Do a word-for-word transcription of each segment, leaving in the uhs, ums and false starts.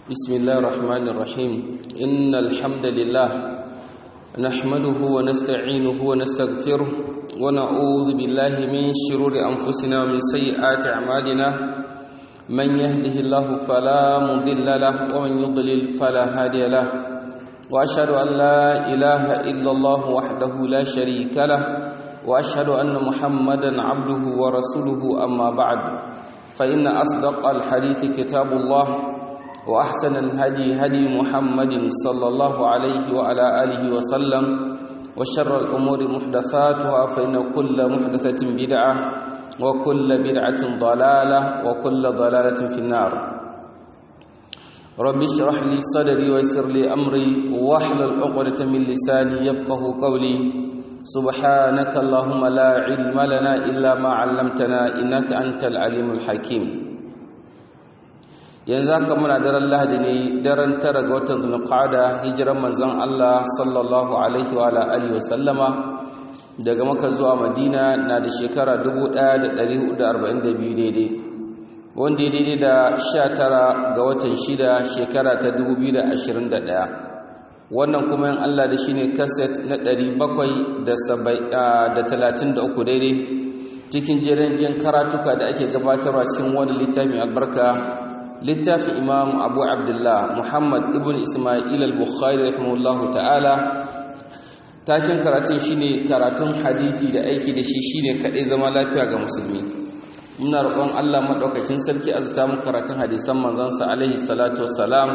بسم الله الرحمن الرحيم إن الحمد لله نحمده ونستعينه ونستغفره ونعوذ بالله من شرور أنفسنا ومن سيئات أعمالنا من يهده الله فلا مضل له ومن يضلل فلا هادي له وأشهد أن لا إله إلا الله وحده لا شريك له وأشهد أن محمدا عبده ورسوله أما بعد فإن أصدق الحديث كتاب الله وأحسن الهدي هدي محمد صلى الله عليه وعلى آله وسلم وشر الأمور محدثاتها فإن كل محدثة بدعة وكل بدعة ضلالة وكل ضلالة في النار رب اشرح لي صدري ويسر لي أمري واحلل عقدة من لساني يفقه قولي سبحانك اللهم لا علم لنا إلا ما علمتنا إنك أنت العليم الحكيم yanzu haka muna daren lahadi ne daren tara ga watan zulqa'ada hijiran manzon Allah sallallahu alaihi wa alihi wa sallama daga Makka zuwa Madina na da shekara dubu ɗaya da ɗari hudu da arba'in da biyu daidai wanda ya daidai da sha tara ga watan shida shekara ta dubu biyu da ashirin da ɗaya wannan kuma in Allah da shine kaset na ɗari bakwai da talatin da uku daidai cikin jerin karatuka da ake gabatarwa cikin wani littafin albarka littafin imam abu abdullah muhammad ibn ismail al-bukhari rahimahullahu ta'ala taken karatun shine karatun hadisi da aiki da shi shine kadai zama lafiya ga musulmi muna roƙon Allah madaukakin sarki azta mu karatun hadisan manzon sa alaihi salatu wassalam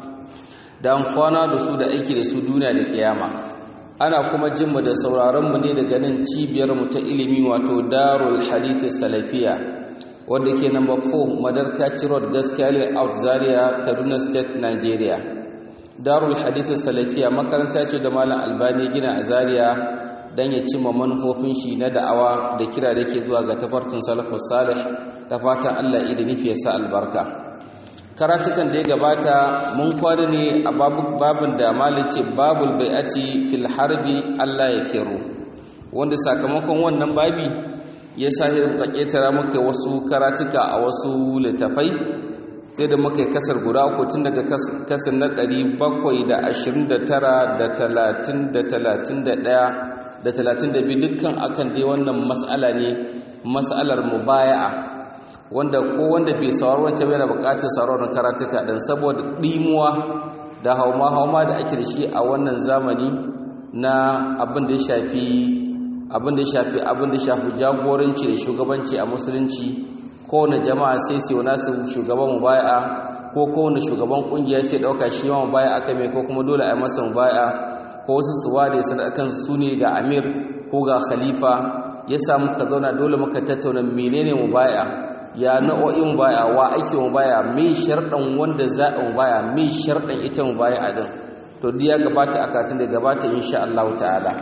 da amfana da su da aiki da su duniya da kiyama ana kuma jin mu da sauraron mu ne daga nan cibiyar mu ta ilimi wato darul hadith salafiyya wadda ke number four Madarkaci Road Gaskiya Layout Zaria Kaduna State Nigeria Darul Hadith Salafiya makaranta ce da Malam Albani gina a Zaria dan ya cimma manufofin shi na da'awa da kira da ke zuwa ga tafarkin salafus salih da fatan Allah ya nufi ya sa albarka karatukan da ya gabata mun kwana ne a babun da Malam ce babul bai'ati fil harbi Allah ya kiru wanda sakamakon wannan babi ya sahi muka ketara muka wasu karatuka a wasu littafai sai da muka kasar guda uku tun daga kasar na ɗari bakwai da ashirin da tara da talatin da talatin da ɗaya da talatin da biyu dukkan akan dai wannan mas'ala ne mas'alar mubaya'a wanda ko wanda bai sauraro wancan bai na buƙatar sauraron karatuka dan saboda ɗimuwa da hauma-hauma da ake da shi a wannan zamani na abin da ya shafi abin da ya shafi abin da ya shafi jagoranci da shugabanci a musulunci kowane jama'a sai sai wani su shugaban mubai'a ko kowane shugaban kungiya sai dauka shi ma mubai'a aka mai ko kuma dole a yi masa mubai'a ko wasu su ware su da kan su ne ga amir ko ga khalifa ya samu ka zauna dole muka tattauna menene mubai'a ya nau'o'in mubai'a wa ake mubai'a me sharɗan wanda za a mubai'a me sharɗan ita mubai'a din to duk ya gabata a katin da gabata insha Allah ta'ala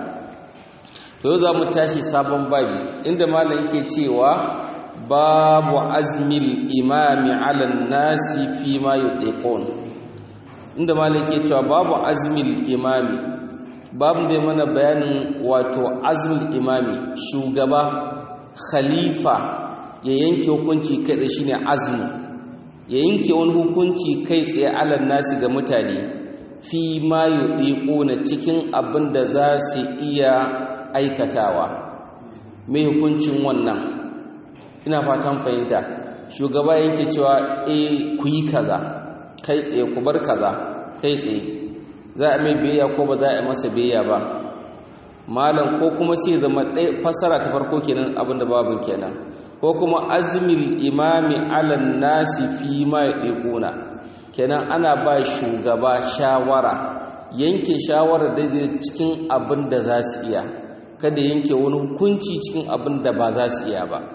to za mu tashi sabon babi inda malam yake cewa babu azmil imami ala nasi fi ma yuqiqun inda malam yake cewa babu azmil imami babu da mana bayanin wato azmil imami shugaba khalifa ya yanke hukunci kai da shine azmi ya yanke wani hukunci kai tsaye ala nasi ga mutane fi ma yuqiquna cikin abin da za su iya aikatawa mai hukuncin wannan ina fatan fahimta shugaba yake cewa eh ku yi kaza kai tsaye ku bar kaza kai tsaye za a mai biyayya ko ba za a masa biyayya ba malam ko kuma sai zama ɗaya fassara ta farko kenan abinda babin kenan ko kuma azmil imami ala nasi fi ma yaquna kenan ana ba shugaba shawara yanke shawara daidai cikin abin da za su iya kada yanke wani hukunci cikin abin da ba za su iya ba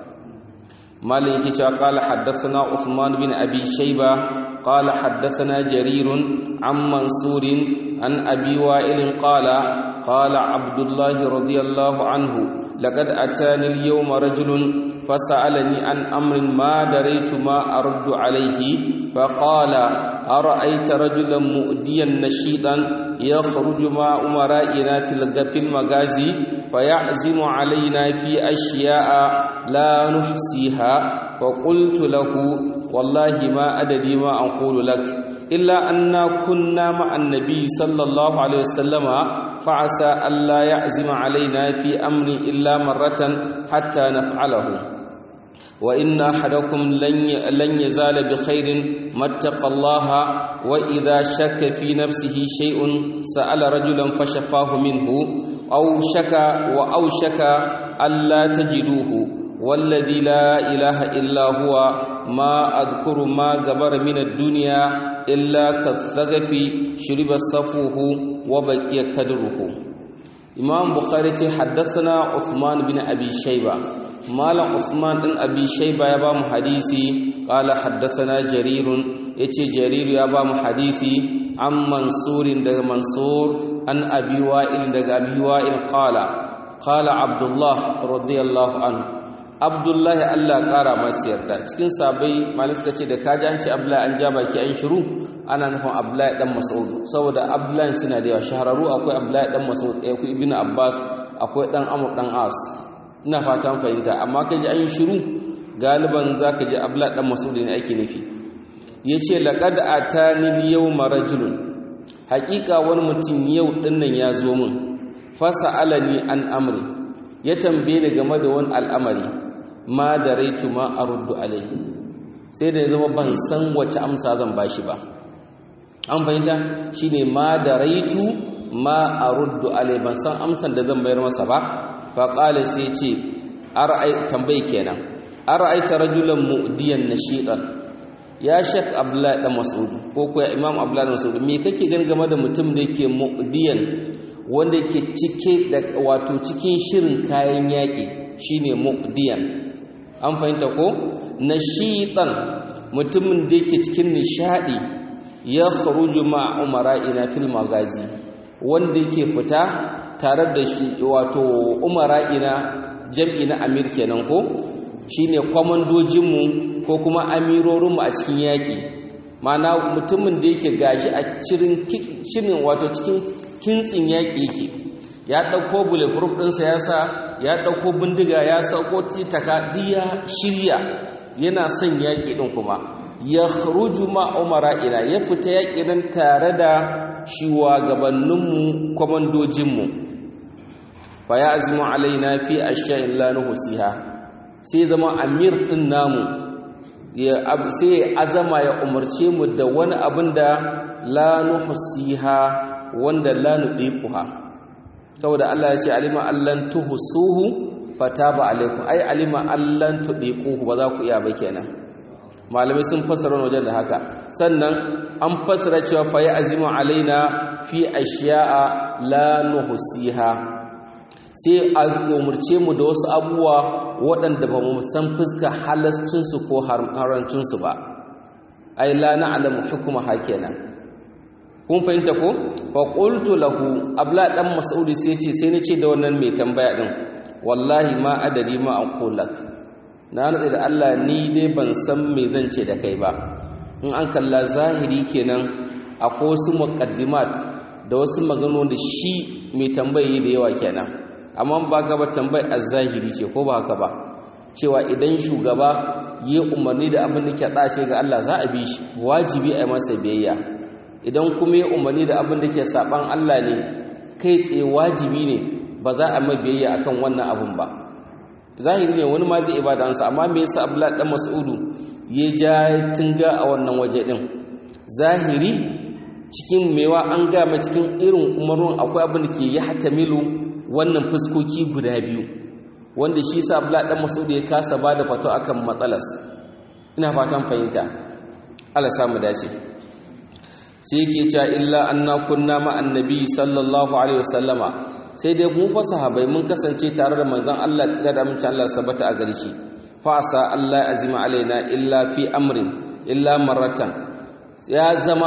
malin yake cewa qala haddathana Uthman bin Abi Shayba qala haddathana Jarir an Mansur an Abi Wa'il qala qala Abdullah radiyallahu anhu laqad atani al-yawma rajulun fas'alani an amrin ma daraytu ma aruddu alayhi faqala أرأيت رجلا مؤديا نشيطا يخرج مع أمرائنا في المغازي فيعزم علينا في أشياء لا نحصيها wa qultu lahu wallahi ma adadi ma aqulu lak illa anna kunna ma'an nabi sallallahu alaihi wasallama fa'asa alla ya'zima alaina fi amri illa marratan hatta naf'alahu وإن أحدكم لن يزال بخير ما اتقى الله وإذا شك في نفسه شيء سأل رجلا فشفاه منه أو شك وأوشك ألا تجدوه والذي لا إله إلا هو ما أذكر ما غبر من الدنيا إلا كالثقف شرب صفوه وبقي كدره إمام بخاري حدثنا عثمان بن أبي شيبة مالا عثمان بن أبي شيبة يبام حديثي قال حدثنا جرير يتي جرير يبام حديثي عن منصور دغ منصور عن أبي وائل دغ أبي وائل قال قال عبد الله رضي الله عنه عبد الله الله قارا مسيرتا cikin sabai malai suka ce da kaji an ce Abdullahi an ja baki an shiru ana nufin Abdullahi dan Mas'ud saboda Abdullahi suna da yawa shahararru akwai Abdullahi dan Mas'ud akwai Ibn Abbas akwai dan Amr dan As ina fatan fahimta amma kaji an shiru galiban zaka ji Abdullahi dan Mas'ud ne ake nufi yace laqad atani al-yawma rajulun haqiqa wani mutum yau dinnan ya zo min fasalani an amri ya tambaye ni game da wani al'amari ma daraitu ma aruddu alaihi sai da zama ban san wace amsa zan bashi ba an fahimta shine ma daraitu ma aruddu alaihi ban san amsan da zan bayar masa ba fa qala sai ce ara'ai tambayi kenan ara'aita rajulan mu'diyan nashidan ya shek abdullahi dan mas'ud ko ko imam abdullahi dan mas'ud me kake ganin game da mutum da yake mu'diyan wanda yake cike da wato cikin shirin kayan yaki shine mu'diyan an fahimta ko nashidan mutumin da yake cikin nishadi ya kharuju ma umara'ina fil magazi wanda yake fita tare da shi wato umara'ina jam'i na amir kenan ko shine kwamandojin mu ko kuma amirorin mu a cikin yaki mana mutumin da yake gashi a cikin shirin wato cikin kintsin yaki yake ya dauko bulletproof ɗinsa ya sa ya dauko bindiga ya sauko titaka diya shirya yana son yaki din kuma ya kharuju ma umara'ina ya fita yaki din tare da shugabanninmu kwamandojinmu fa ya azimu alaina fi ashya'in la nuhsiha sai zama amir din namu ya sai azama ya umarce mu da wani abin da la nuhsiha wanda la nudiquha saboda Allah ya ce alima allan tuhsuhu fataba alaikum ai alima allan tudiquhu ba za ku iya ba kenan malamai sun fassara wajen da haka sannan an fassara cewa fa ya azimu alaina fi ashiya'a la nuhsiha sai a umurce mu da wasu abubuwa waɗanda ba mu san fuska halascin su ko harancin su ba ai la na'lamu hukuma hakenan kun fahimta ko fa qultu lahu abla dan mas'ud sai ce sai nace da wannan mai tambaya din wallahi ma adadi ma aqulak na nutse da Allah ni dai ban san me zan ce da kai ba in an kalla zahiri kenan akwai wasu muqaddimat da wasu maganganu da shi mai tambaye da yawa kenan amma ba ga ba tambayi az-zahiri ce ko ba haka ba cewa idan shugaba ya umarni da abin da ke dace ga Allah za a bi shi wajibi a yi masa biyayya idan kuma ya umarni da abin da ke saban Allah ne kai tsaye wajibi ne ba za a mai biyayya akan wannan abin ba zahiri ne wani ma zai ibada ansa amma me yasa Abdullah dan Mas'udu ya ja tunga a wannan waje din zahiri cikin mewa an ga ma cikin irin umarnin akwai abin da ke ya hatamilu wannan fuskoki guda biyu wanda shi yasa Abdullah dan Mas'udu ya kasa bada fato akan matsalas ina fatan fahimta Allah samu dace sai yake cewa illa anna kunna ma annabi sallallahu alaihi wasallama sai dai mu fa sahabbai mun kasance tare da manzon Allah tsira da mun ci Allah sabata a gare shi fa sa Allah azima alaina illa fi amrin illa marratan ya zama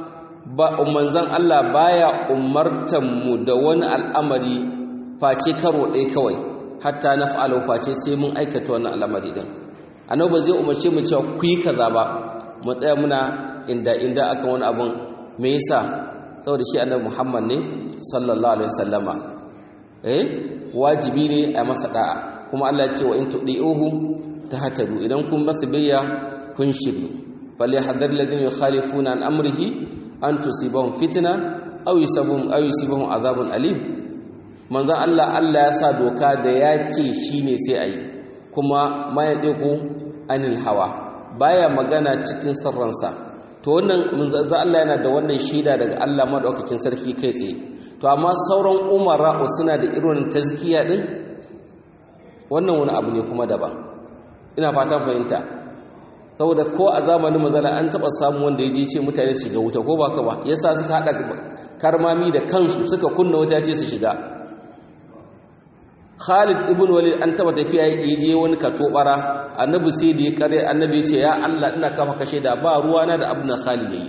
ba manzon Allah baya umartan mu da wani al'amari face karo ɗaya kawai hatta naf'alu face sai mun aikata wannan al'amari din annabi ba zai umarce mu cewa ku yi kaza ba mu tsaya muna inda inda akan wani abun me yasa saboda shi annabi Muhammad ne sallallahu alaihi wasallama eh wajibi ne a masa da'a kuma Allah ya ce wa in tudiuhu tahtadu idan kun basu biyya kun shiryu fali hadar ladin yukhalifuna an amrihi an tusibahum fitna aw yusibahum aw yusibahum azabun alim manzon Allah Allah ya sa doka da ya ce shine sai ayi kuma ma ya diku anil hawa baya magana cikin sirransa to wannan manzon Allah yana da wannan shaida daga Allah madaukakin sarki kai tsaye to amma sauran umara suna da irin tazkiya din wannan wani abu ne kuma daban ina fatan fahimta saboda ko a zamanin manzala an taba samu wanda yaje ce mutane su shiga wuta ko ba ka ba yasa suka hada karmami da kansu suka kunna wuta ce su shiga Khalid ibn Walid an taba tafiya yaje wani katobara annabi sai da ya kare annabi ya ce ya Allah ina kafa kashe da ba ruwa na da abin Khalid yayi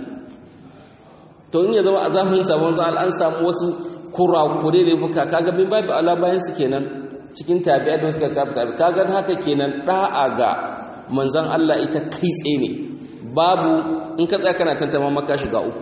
to in ya zama a zamanin sa manzo an samu wasu kurakure da buka kaga bin babu ala bayan su kenan cikin tabi'a da suka kafa kaga haka kenan da'a ga manzon Allah ita kai tsaye ne babu in ka tsaya kana tantama maka shiga uku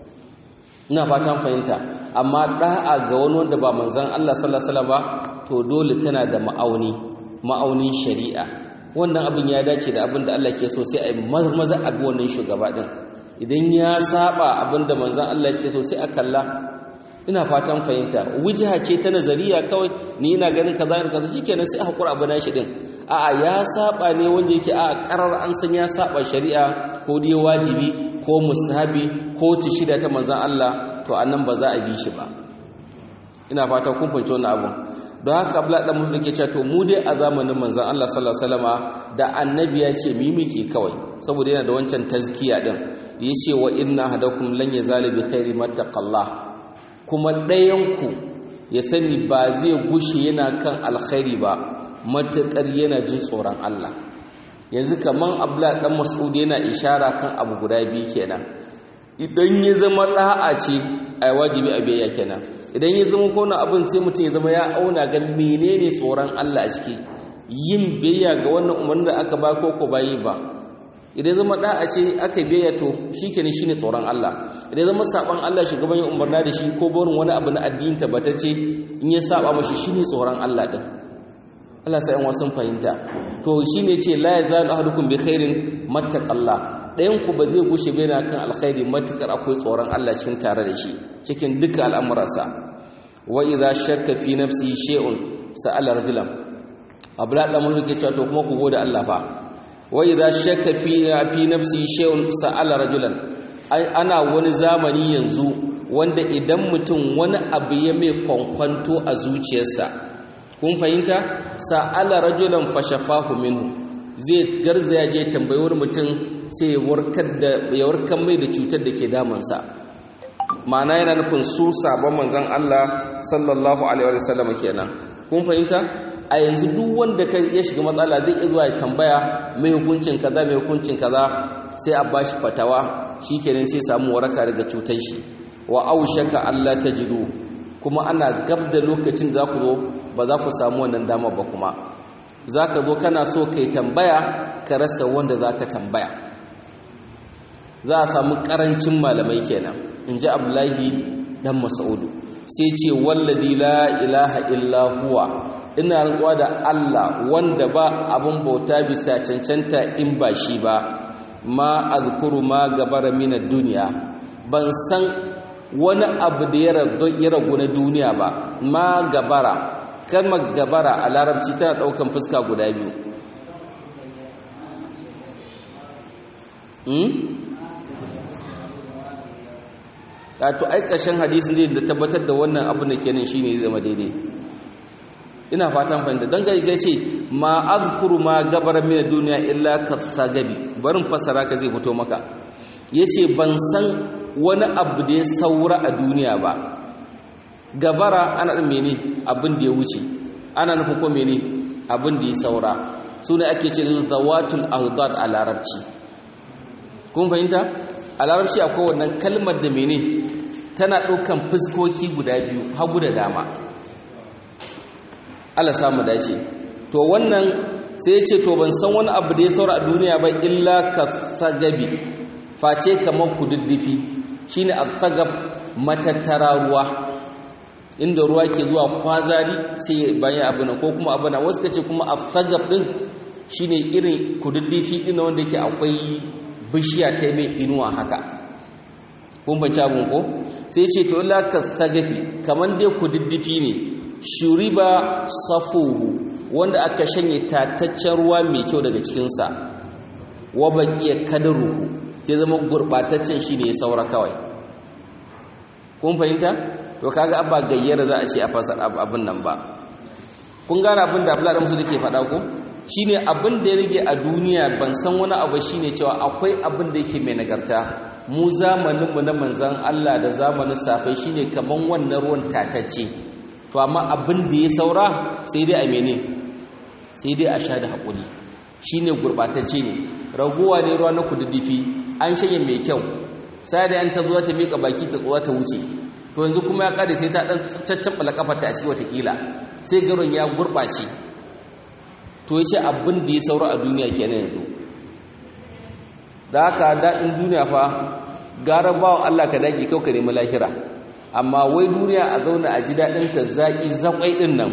ina fatan fahimta amma da'a ga wani wanda ba manzon Allah sallallahu alaihi wasallam ba to dole tana da ma'auni ma'aunin shari'a wannan abin ya dace da abin da Allah ke so sai a maza abi wannan shugaba din idan ya saba abin da manzon Allah ke so sai a kalla ina fatan fahimta wujha ce ta nazariya kawai ni ina ganin kaza ne kaza shikenan sai a hakura abu na shi din a'a ya saba ne wanda yake a karar an san ya saba shari'a ko dai wajibi ko mustahabi ko tishida ta manzon Allah to annan ba za a bi shi ba ina fata kun fahimci wannan abu don haka Abdullah dan Mas'ud ke cewa to mu dai a zamanin manzon Allah sallallahu alaihi wasallama da annabi ya ce mi miki kawai saboda yana da wancan tazkiya din yace wa inna hadakum lan yazali bi khairi mattaqallah kuma ɗayanku ya sani ba zai gushe yana kan alkhairi ba matuƙar yana jin tsoron Allah yanzu kaman Abdullah dan Mas'ud yana ishara kan abu guda biyu kenan idan ya zama da'a ce ai wajibi a biyayya kenan idan ya zama ko na abin sai mutum ya zama ya auna ga menene tsoron Allah a ciki yin biyayya ga wannan umarnin da aka ba ko ko bayi ba idan zama da'a ce aka biyayya to shikenan shine tsoron Allah idan zama saban Allah shugaban ya umarna da shi ko barin wani abu na addini tabbatacce in ya saba mashi shine tsoron Allah din Allah sai an wasun fahimta to shine ce la yazalu ahadukum bi khairin mattaqallah dayan ku ba zai gushe bai na kan alkhairi matakar akwai tsoron Allah cikin tare da shi cikin dukkan al'amuransa wa idza shakka fi nafsi shay'un sa'ala rajulan abla da mun ke cewa to kuma ku gode Allah fa wa idza shakka fi fi nafsi shay'un sa'ala rajulan ai ana wani zamani yanzu wanda idan mutum wani abu ya mai kwankwanto a zuciyarsa kun fahimta sa'ala rajulan fashafahu minhu zai garzaya je tambayar mutum sai ya warkar da ya warkar mai da cutar da ke damansa ma'ana yana nufin su sabon manzon Allah sallallahu alaihi wa sallam kenan kun fahimta a yanzu duk wanda ya shiga matsala zai iya zuwa ya tambaya mai hukuncin kaza mai hukuncin kaza sai a bashi fatawa shikenan sai samu waraka daga cutar shi wa aushaka Allah tajidu kuma ana gab da lokacin da ku zo ba za ku samu wannan dama ba kuma zaka zo kana so kai tambaya ka rasa wanda zaka tambaya za a samu karancin malamai kenan inji Abdullahi dan Mas'ud sai ce wallazi la ilaha illa huwa ina rantsuwa da Allah wanda ba abun bauta bisa cancanta in ba shi ba ma azkuru ma gabara min ad-dunya ban san wani abu da ya ragu na duniya ba ma gabara kalmar gabara a larabci tana daukan fuska guda biyu hmm to ai ƙarshen hadisin zai da tabbatar da wannan abin da kenan shine zai zama daidai ina fatan fahimta dan gari ce ma azkuru ma gabara min duniya illa kasagabi barin fasara ka zai fito maka yace ban san wani abu da ya saura a duniya ba gabara ana da mene abin da ya wuce ana nufin ko mene abin da ya saura sune ake ce zawatul ahdad a larabci kun fahimta a larabci akwai wannan kalmar da mene tana ɗaukan fuskoki guda biyu hagu da dama Allah samu dace to wannan sai ya ce to ban san wani abu da ya saura a duniya ba illa ka sagabi face kamar kududdufi shine al-sagab matattara ruwa inda ruwa ke zuwa kwazari sai bayan abu nan ko kuma abu nan wasu kace kuma al-sagab din shine irin kududdufi din wanda yake akwai bishiya ta mai inuwa haka kun fahimci abun ko sai ya ce to la ka sagafi kaman dai kududdufi ne shuriba safuhu wanda aka shanye tataccen ruwa mai kyau daga cikin sa wa baqiya kadaruhu sai zama gurbataccen shine ya saura kawai kun fahimta to kaga abba gayyara za a ce a fasar abin nan ba kun gane abin da Abdullahi Musu dake faɗa ko shine abin da ya rage a duniya ban san wani abu shine cewa akwai abin da yake mai nagarta mu zamanin mu na manzon Allah da zamanin safai shine kaman wannan ruwan tatacce to amma abin da ya saura sai dai a mene sai dai a sha da hakuri shine gurbatacce ne raguwa ne ruwa na kududdufi an shanye mai kyau sai da an ta zo ta mika baki ta tsuwa ta wuce to yanzu kuma ya kare sai ta dan caccabala kafarta a cikin wata kila sai garon ya gurbace to yace abin da ya saura a duniya kenan yanzu da haka daɗin duniya fa gara bawan Allah ka dage kau ka nemi lahira amma wai duniya a zauna a ji daɗin ta zaƙi zaƙwai ɗin nan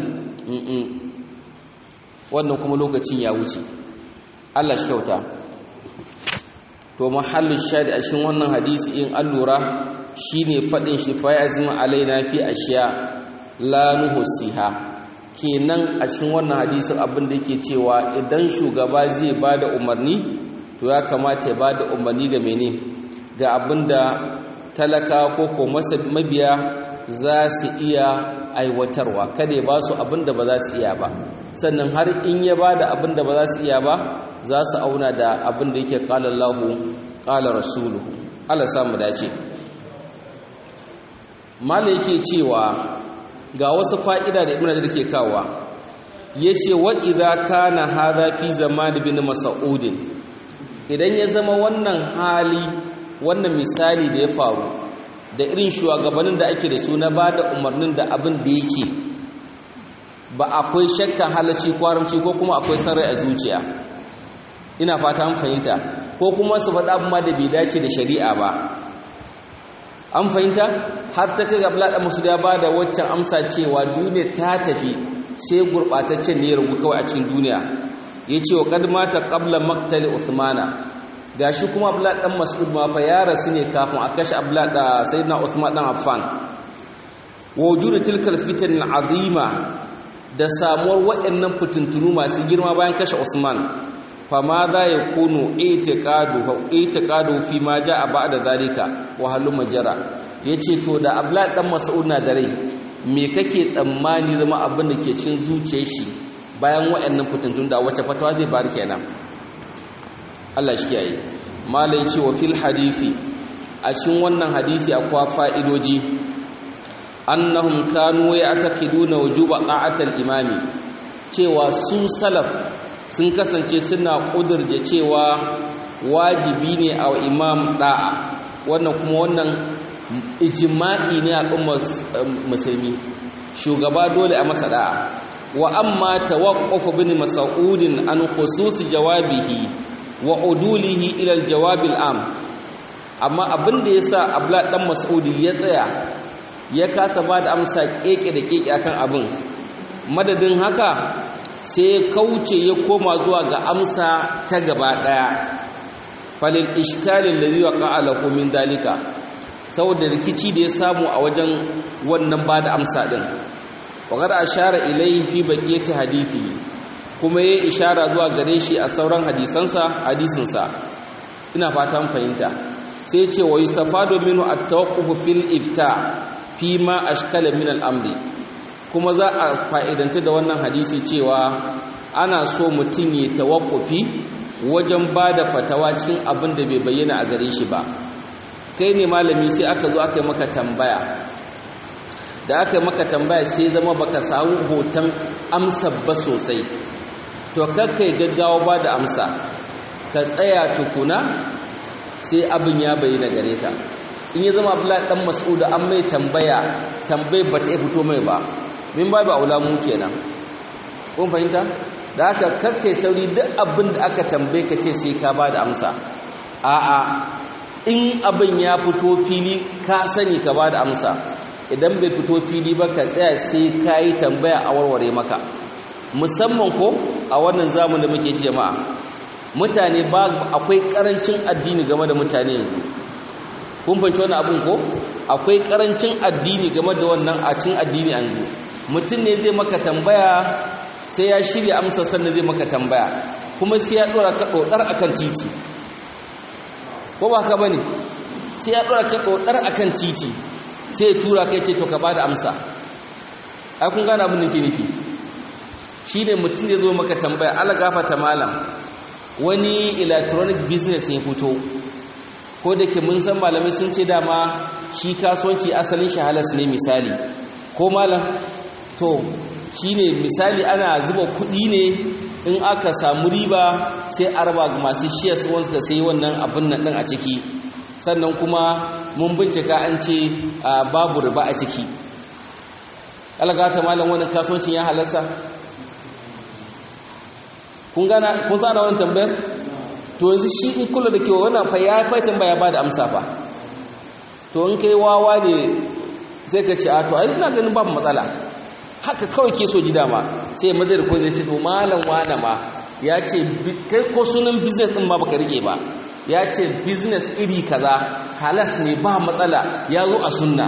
wannan kuma lokacin ya wuce Allah shi kyauta to mahallin shadi a cikin wannan hadisi in an lura shine faɗin shi fa yazma alaina fi ashiya la nuhsiha kenan a cikin wannan hadisin abin da yake cewa idan shugaba zai bada umarni to ya kamata ya bada umarni ga mene ga abinda talaka ko ko mabiya za su iya aiwatarwa kada ya ba su abinda ba za su iya ba sannan har in ya bada abinda ba za su iya ba za su auna da abinda yake qala Allahu qala rasuluhu Allah samu dace mala yake cewa ga wasu fa'ida da ibn Hajar ke kawa yace wa idza kana hadha fi zaman ibn Mas'ud idan ya zama wannan hali wannan misali da ya faru da irin shugabannin da ake da su na bada umarnin da abin da yake ba akwai shakka halacci kwaramci ko kuma akwai sarrai a zuciya ina fata an fahimta ko kuma su faɗa abin ma da bai dace da shari'a ba an fahimta har ta kai gabla da musu ya bada waccan amsa cewa duniya ta tafi sai gurbataccen ne ya rugu kawai a cikin duniya yace wa qad mata qabla maqtali uthmana gashi kuma abdullah dan mas'ud ma fa ya rasu ne kafin a kashe abdullah da sayyidina uthman dan affan wa wujudu tilka alfitan alazima da samuwar waɗannan fitintunu masu girma bayan kashe usman fama za ya kunu itiqadu fi ma jaa ba'da zalika wa halum majra yace to da abla dan mas'ud na da rai me kake tsammani zama abin da ke cin zuciyar shi bayan wayannan fitintun da wace fatawa zai bar kenan Allah shi kiyaye malai ce wa fil hadisi a cikin wannan hadisi akwai fa'idoji annahum kanu ya'taqiduna wujuba qa'atil imami cewa su salaf sun kasance suna kudurje cewa wajibi ne a imam da'a wannan kuma wannan ijma'i ne a ummar musulmi shugaba dole a masa da'a wa amma tawaqquf bin mas'ud an khusus jawabihi wa udulihi ila al-jawab al-am amma abinda yasa abla dan mas'ud ya tsaya ya kasa ba da amsa keke da keke akan abin madadin haka sai ya kauce ya koma zuwa ga amsa ta gaba daya falil ishkalin ladhi waqa'a lahu min dalika saboda rikici da ya samu a wajen wannan ba da amsa din waqad ashara ilayhi fi baqiyati hadithi kuma yayi ishara zuwa gare shi a sauran hadisansa hadisinsa ina fatan fahimta sai ya ce wa yustafadu minhu at-tawaqquf fil ifta fi ma ashkala min al-amri kuma za a fa'idanta da wannan hadisi cewa ana so mutum ya tawakkufi wajen ba da fatawa cikin abin da bai bayyana a gare shi ba kai ne malami sai aka zo aka yi maka tambaya da aka yi maka tambaya sai zama baka samu hoton amsa ba sosai to kakkai gaggawa ba da amsa ka tsaya tukuna sai abin ya bayyana gare ka in ya zama abdullahi dan mas'ud an mai tambaya tambayar ba ta fito mai ba min ba ba aula mu kenan kun fahimta da haka kakkai sauri duk abin da aka tambaye ka ce sai ka ba da amsa a'a in abin ya fito fili ka sani ka ba da amsa idan bai fito fili ba ka tsaya sai ka yi tambaya a warware maka musamman ko a wannan zamanin da muke ci jama'a mutane ba akwai karancin addini game da mutane yanzu kun fahimci wannan abun ko akwai karancin addini game da wannan a cikin addini yanzu mutum ne zai maka tambaya sai ya shirya amsa sannan zai maka tambaya kuma sai ya dora ka dodar akan titi ko ba haka bane sai ya dora ka dodar akan titi sai ya tura kai ce to ka bada amsa ai kun gane abin da ke nufi shine mutum zai zo maka tambaya Allah gafarta malam wani electronic business ya fito ko da ke mun san malamai sun ce dama shi kasuwanci asalin shi halas ne misali ko malam to shine misali ana zuba kuɗi ne in aka samu riba sai a raba ga masu shares wanda sai wannan abin nan din a ciki sannan kuma mun bincika an ce babu riba a ciki algata malam wannan kasuwancin ya halarsa kun gana kun tsara wannan tambayar to yanzu shi in kula da kewa wannan fa ya fa tambaya ba da amsa fa to in kai wawa ne sai ka ce a to ai ina ganin babu matsala haka kawai ke so ji dama sai ya madar ko zai ce to malam wana ma ya ce kai ko sunan business din ma baka rike ba ya ce business iri kaza halas ne ba matsala ya zo a sunna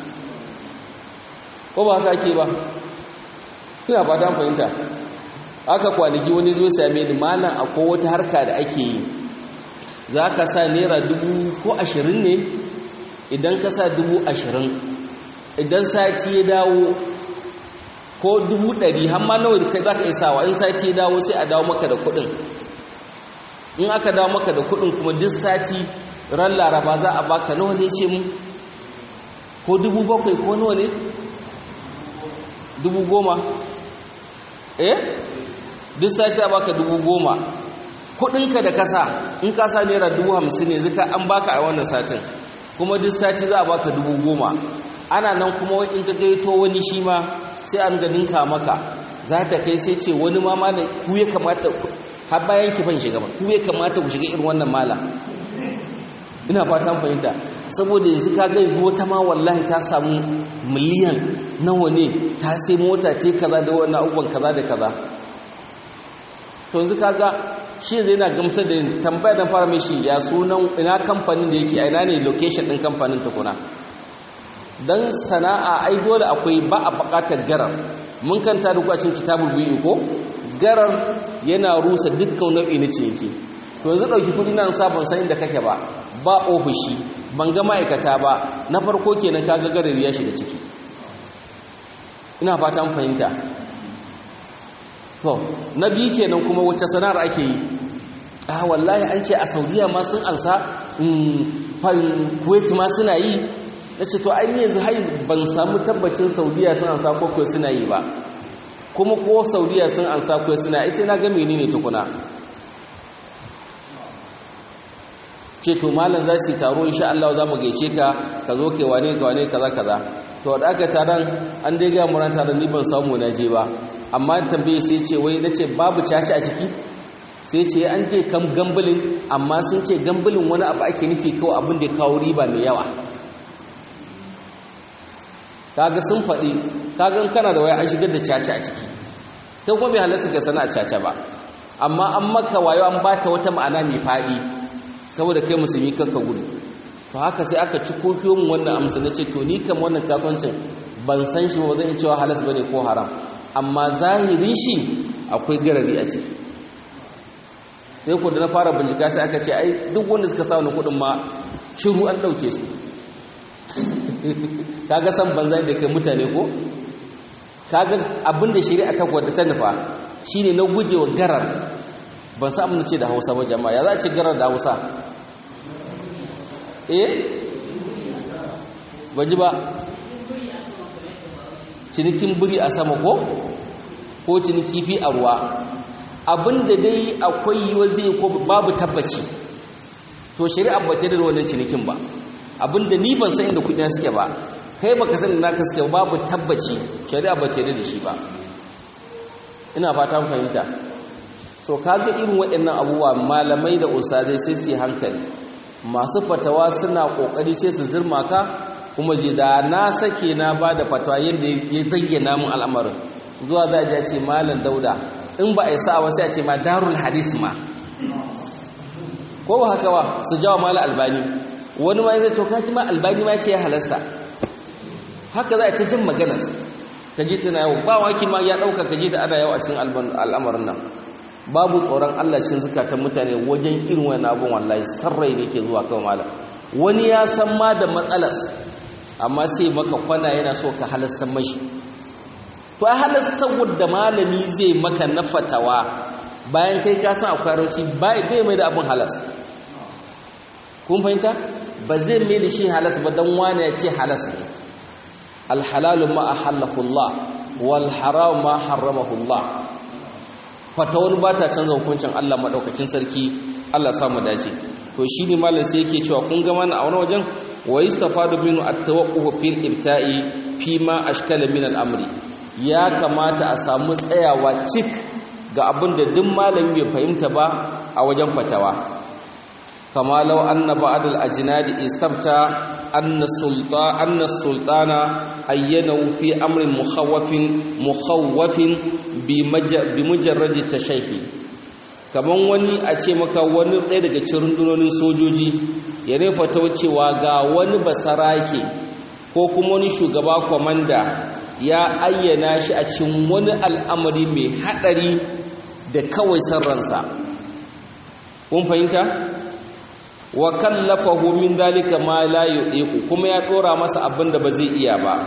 ko ba haka ake ba ina fata fahimta aka kwanaki wani zo same ni malam akwai wata harka da ake yi za ka sa naira dubu ko ashirin ne idan ka sa dubu ashirin idan sati ya dawo ko dubu ɗari hamma nawa kai za ka isa wa in sati ya dawo sai a dawo maka da kuɗin in aka dawo maka da kuɗin kuma duk sati ran laraba za a baka nawa ne ce mu ko dubu bakwai ko nawa ne dubu goma eh duk sati a baka dubu goma kuɗinka da kasa in kasa naira dubu hamsin ne zika an baka a wannan satin kuma duk sati za a baka dubu goma ana nan kuma in ka gaito wani shi ma sai an ga ninka maka za ta kai sai ce wani ma malam ku ya kamata har bayan ki ban shiga ba ku ya kamata ku shiga irin wannan malam ina fata an fahimta saboda yanzu ka ga yanzu wata ma wallahi ta samu miliyan nawa ne ta sai mota ce kaza da wannan abubuwan kaza da kaza to yanzu ka ga shi zai na gamsar da tambaya dan fara mai shi ya sunan ina kamfanin da yake a ina ne location din kamfanin tukuna dan sana'a ai dole akwai ba a bukatar garar mun kanta da kwacin kitabul buyi ko garar yana rusa dukkan nau'i na ciniki to yanzu dauki kudi nan sabon san inda kake ba ba ofishi ban ga ma'aikata ba na farko kenan kaga garar ya shiga ciki ina fata an fahimta to na biyu kenan kuma wacce sana'ar ake yi ah wallahi an ce a Saudiya ma sun ansa Kuwait ma suna yi nace to ai yanzu hai ban samu tabbacin Saudiya sun ansa ko Kuwait suna yi ba kuma ko Saudiya sun ansa ko suna yi sai na ga menene tukuna ce to malam za su taro insha Allah za mu gaice ka ka zo kai wane ka wane kaza kaza to da aka taron an dai ga muran taron ni ban samu na je ba amma tambaye sai ce wai nace babu caci a ciki sai ce an je kam gambulin amma sun ce gambulin wani abu ake nufi kawai abin da ya kawo riba mai yawa kaga sun faɗi kaga kana da waya an shigar da caca a ciki kai kuma bai halatta ka sana caca ba amma an maka wayo an bata wata ma'ana mai faɗi saboda kai musulmi kanka gudu to haka sai aka ci kofiyo mun wannan amsa nace to ni kam wannan kasuwancin ban san shi ba zan iya cewa halas bane ko haram amma zahirin shi akwai garari a ciki sai ko da na fara bincika sai aka ce ai duk wanda suka sa wannan kudin ma shiru an dauke su kaga san banza da kai mutane ko kaga abinda shari'a ta gwada ta nufa shine na gujewa garar ban san abin da ce da Hausa ba jama'a ya za a ce garar da Hausa eh baji ba cinikin buri a sama ko ko ciniki fi a ruwa abinda dai akwai yiwa zai ko babu tabbaci to shari'a ba ta da wannan cinikin ba abinda ni ban san inda kudin suke ba kai baka san naka suke babu tabbaci shari'a ba ta da shi ba ina fata mun fahimta so kaga irin waɗannan abubuwa malamai da ustadai sai su yi hankali masu fatawa suna kokari sai su zirma ka kuma je da na sake na bada fatawa yanda ya zayyana mun al'amarin zuwa za a ce malam dauda in ba a yi sa'a sai a ce ma darul hadis ma ko ba haka ba su jawa malam albani wani ma zai to kaji ma albani ma ce ya halasta haka za a ta jin maganar ka ji tana yawo ba waki ma ya ɗauka ka ji ta ana yawo a cikin al'amarin nan babu tsoron Allah cikin zukatan mutane wajen irin wani abun wallahi sarrai ne ke zuwa kan malam wani ya san ma da matsalas amma sai maka kwana yana so ka halasta mashi to a halasta wadda malami zai maka na fatawa bayan kai ka san akwai rauci bai mai da abun halas kun fahimta ba zai mai da shi halas ba dan wani ya ce halas ne alhalalu ma ahallahu Allah wal haram ma harramahu Allah fatawar ba ta canza hukuncin Allah madaukakin sarki Allah ya samu dace to shine malam sai yake cewa kun ga mana a wani wajen wa istafadu min at-tawaqquf fil ibta'i fi ma ashkala min al-amri ya kamata a samu tsayawa cik ga abin da duk malami bai fahimta ba a wajen fatawa kama law anna ba'd al-ajnadi istabta anna sulta anna sultana ayyanahu fi amrin mukhawwafin mukhawwafin bi mujarrad at-tashayhi kaman wani a ce maka wani ɗaya daga cikin rundunonin sojoji ya ne fatawa cewa ga wani basarake ko kuma wani shugaba komanda ya ayyana shi a cikin wani al'amari mai hadari da kawai sarransa kun fahimta wa kallafahu min dalika ma la yudiku kuma ya dora masa abin da ba zai iya ba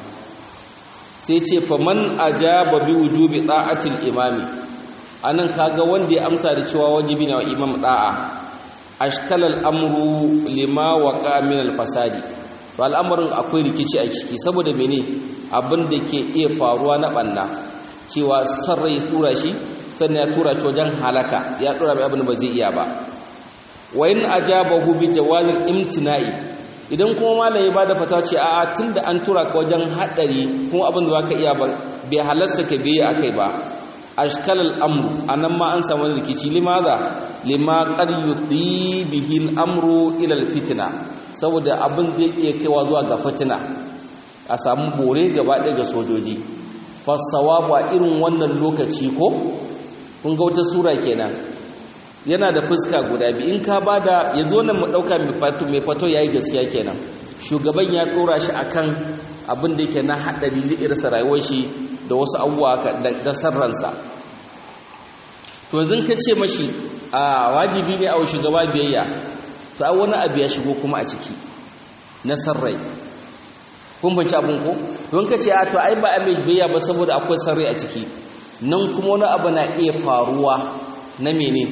sai ce faman ajaba bi wujubi ta'atil imami anan kaga wanda ya amsa da cewa wajibi ne wa imam da'a ashkalal amru lima waqa min al-fasadi to al'amarin akwai rikici a ciki saboda mene abin da ke iya faruwa na banna cewa sarrai tura shi sannan ya tura shi wajen halaka ya tura mai abin da ba zai iya ba wa in ajabahu bi jawazil imtina'i idan kuma malami ba da fatawa ce a'a tunda an tura ka wajen hadari kuma abin da baka iya ba bai halarsa ka biye akai ba ashkalal amru anan ma an samu rikici limaza lima qad yufdi bihi al-amru ila al-fitna saboda abin da yake kaiwa zuwa ga fitina a samu bore gaba ɗaya ga sojoji fasawabu a irin wannan lokaci ko kun ga wata sura kenan yana da fuska guda biyu in ka bada yanzu wannan mu dauka mai fato mai fato yayi gaskiya kenan shugaban ya dora shi akan abin da yake na hadari zai irsa rayuwar shi da wasu abubuwa da sarransa to yanzu ka ce mashi a wajibi ne a shugaba biyayya to a wani abu ya shigo kuma a ciki na sarrai kun banci abin ko don ka ce a to ai ba a mai biyayya ba saboda akwai sarrai a ciki nan kuma wani abu na iya faruwa na mene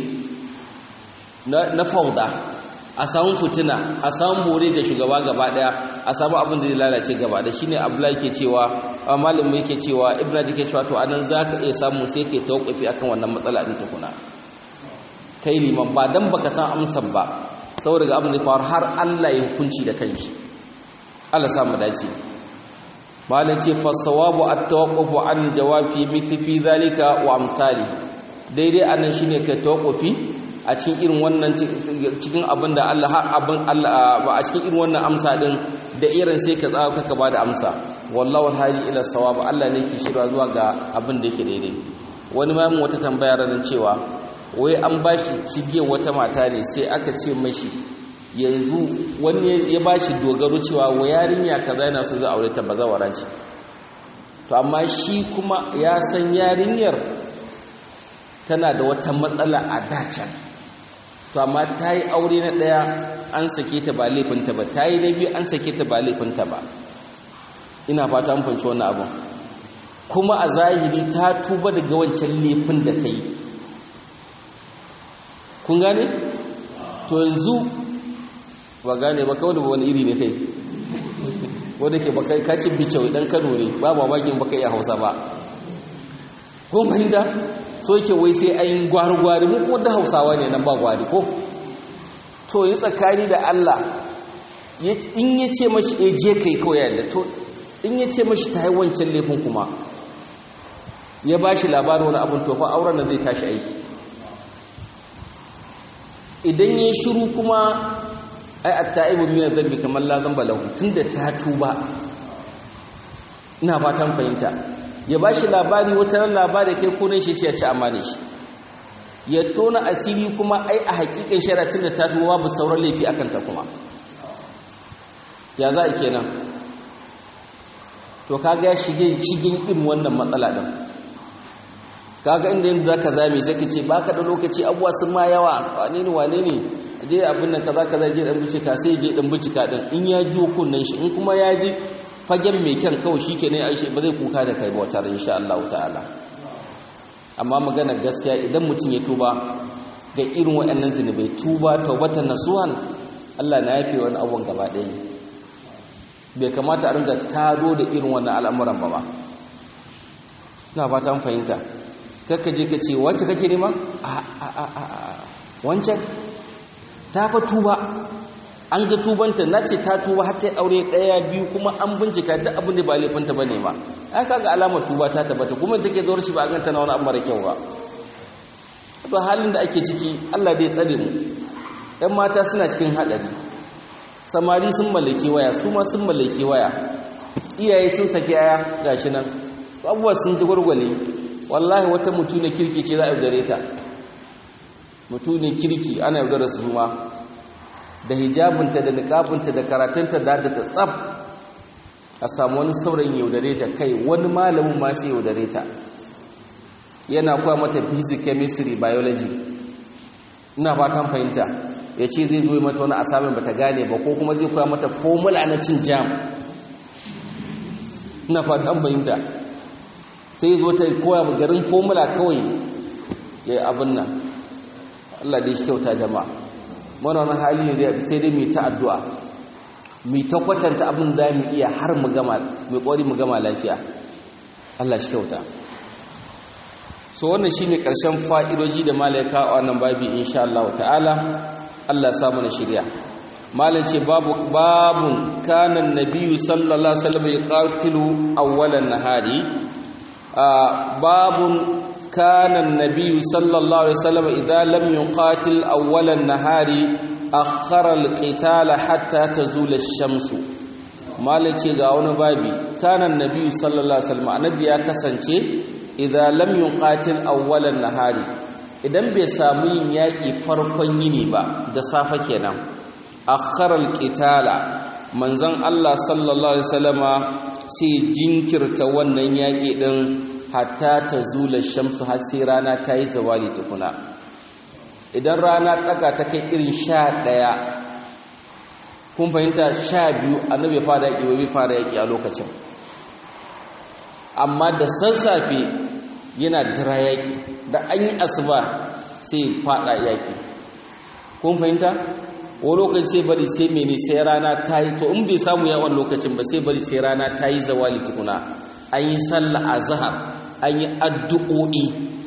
na fauda a samun fitina a samun bore da shugaba gaba daya a samu abin da zai lalace gaba da shine Abdullahi yake cewa malamin yake cewa Ibn Rajab yake cewa to anan zaka iya samu sai ke tawaffi akan wannan matsala din tukuna kai liman ba dan baka san amsar ba saboda ga abin da faru har Allah ya hukunci da kanshi Allah sa mu dace malam ce fa sawabu at-tawaqqufu an jawabi mithli fi zalika wa amsali daidai anan shine kai tawaqqufi a cikin irin wannan cikin abin da Allah abin Allah ba a cikin irin wannan amsa din da irin sai ka tsawo kaka bada amsa wallahi hali ila sawab Allah ne yake shirya zuwa ga abin da yake daidai wani ma mun wata tambaya ran cewa wai an bashi cige wata mata ne sai aka ce mashi yanzu wani ya bashi dogaro cewa wa yarinya kaza yana so zai aure ta bazawara ce to amma shi kuma ya san yarinyar tana da wata matsala a dacan to amma ta yi aure na ɗaya an sake ta ba laifinta ba ta yi na biyu an sake ta ba laifinta ba ina fata mun fahimci wannan abun kuma a zahiri ta tuba daga wancan laifin da ta yi kun gane to yanzu ba gane ba kawai da wani iri ne kai wanda ke baka kacin bicewa dan Kano ne ba mamakin baka iya Hausa ba kun fahimta so yake wai sai ayin gwari-gwari mu kuma da Hausawa ne nan ba gwari ko to yi tsakani da Allah in ya ce mashi e je kai kawai yadda to in ya ce mashi ta yi wancan laifin kuma ya ba shi labarin wani abin tofa auren da zai tashi aiki idan ya shiru kuma ai at-ta'ibu min adh-dhanbi kamar la dhanba lahu tunda ta tuba ina fatan fahimta ya ba shi labari wata ran labari kai kunan shi ya ci amane shi ya tona asiri kuma ai a hakikin sharatin da ta tuba babu sauran laifi akan ta kuma ya za a kenan to kaga ya shige shigin irin wannan matsala din kaga inda yin zaka zame sai kace baka da lokaci abuwa sun ma yawa wane ne wane ne je abin nan kaza kaza je dan bicika sai je dan bicika din in ya ji kunnan shi in kuma ya ji fagen mai kyan kawai shikenan Aisha ba zai kuka da kai ba wata insha Allah ta'ala amma magana gaskiya idan mutum ya tuba ga irin waɗannan zinubai tuba taubatan nasuhan Allah na yafe wani abun gaba ɗaya bai kamata a ringa tado da irin wannan al'amuran ba ba ina fata fahimta kakka je ka ce wacce kake nema a a a a wancan ta fa tuba an ga tubanta na ce ta tuba har ta yi aure ɗaya biyu kuma an bincika duk abin da ba laifinta ba ne ba ai kaga alamar tuba ta tabbata kuma take zuwar shi ba a ganta na wani abu mara kyau ba to halin da ake ciki Allah dai tsare mu ɗan mata suna cikin haɗari samari sun mallaki waya su ma sun mallaki waya iyaye sun saki aya gashi nan abubuwa sun ji gwargwale wallahi wata mutune kirki ce za a yaudare ta mutune kirki ana yaudare su ma da hijabinta da niqabinta da karatunta da da ta tsaf a samu wani saurayin yaudare ta kai wani malamin ma sai yaudare ta yana koya mata physics chemistry biology ina fatan fahimta ya ce zai zo mata wani asamin bata gane ba ko kuma zai koya mata formula na cin jam ina fatan fahimta sai zo ta koya garin formula kawai ya yi abin nan Allah dai shi kyauta jama'a mana wani hali ne da sai dai mu ta addu'a mu ta kwatanta abin da mu iya har mu gama mu kori mu gama lafiya Allah shi kyauta so wannan shine karshen fa'idoji da malaika a wannan babi insha Allah ta'ala Allah ya sa mana shiriya malam ce babu babun kana annabiyyu sallallahu alaihi wasallam yaqatilu awwalan nahari babun كان النبي صلى الله عليه وسلم إذا لم يقاتل أول النهار أخر القتال حتى تزول الشمس مالتي غاون بابي كان النبي صلى الله عليه وسلم النبي ya kasance إذا لم يقاتل أول النهار idan bai samu yin yaki farkon yini ba da safa kenan akhara alqitala manzon Allah sallallahu alaihi wasallama sai jinkirta wannan yaki din hatta ta zula shamsu har sai rana ta yi zawali tukuna idan rana tsaka ta kai irin sha ɗaya kun fahimta sha biyu annabi fara yaƙi bai fara yaƙi a lokacin amma da sassafe yana dira yaƙi da an yi asuba sai faɗa yaƙi kun fahimta wani lokaci sai bari sai mene sai rana ta yi to in bai samu yawan lokacin ba sai bari sai rana ta yi zawali tukuna an yi sallah a zahar an yi addu'o'i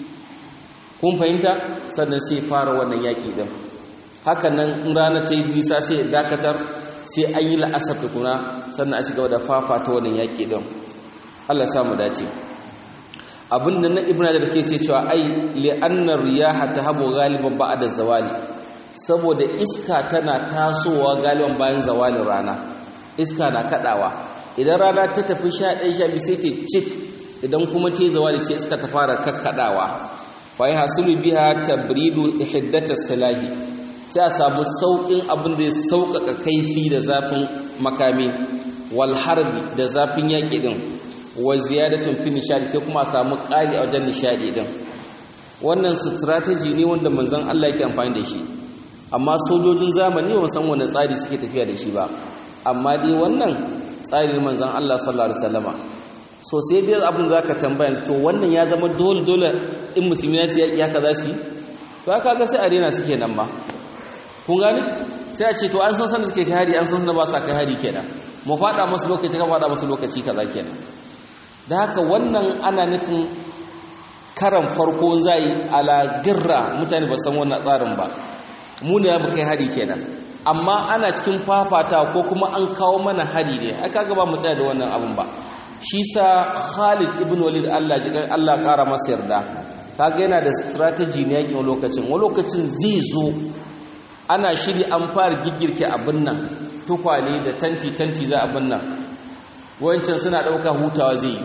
kun fahimta sannan sai fara wannan yaƙi ɗin haka nan in rana ta yi nisa sai dakatar sai an yi la'asar tukuna sannan a shiga da fafata wannan yaƙi ɗin Allah samu dace abin da na ibn da ke ce cewa ai li'annar riyaha tahabu galiban ba'da zawali saboda iska tana tasowa galiban bayan zawalin rana iska na kadawa idan rana ta tafi sha ɗaya sha biyu sai ta cik idan kuma ta yi zawali sai iska ta fara kakkadawa fa ya hasulu biha tabridu ihdatas salahi sai a samu saukin abin da ya sauƙaƙa kaifi da zafin makami wal harbi da zafin yaƙi din wa ziyadatun fi nishadi sai kuma a samu ƙari a wajen nishadi din wannan strategy ne wanda manzon Allah yake amfani da shi amma sojojin zamani ba san wani tsari suke tafiya da shi ba amma dai wannan tsarin manzon Allah sallallahu alaihi wasallama so sai dai abin zaka tambaya to wannan ya zama dole dole in musulmi ne sai ya kaza su to aka ga sai arena suke nan ba kun gane sai a ce to an san san suke kai hari an san san ba sa kai hari kenan mu fada musu lokaci ka fada musu lokaci kaza kenan da haka wannan ana nufin karan farko zai ala girra mutane ba san wannan tsarin ba mu ne mu kai hari kenan amma ana cikin fafata ko kuma an kawo mana hari ne aka ga ba mu tsaya da wannan abun ba shi sa Khalid ibn Walid Allah ji Allah kara masa yarda kaga yana da strategy ne yakin lokacin wani lokacin zai zo ana shiri an fara giggirke abin nan tukwane da tanti tanti za abin nan wancan suna dauka hutawa zai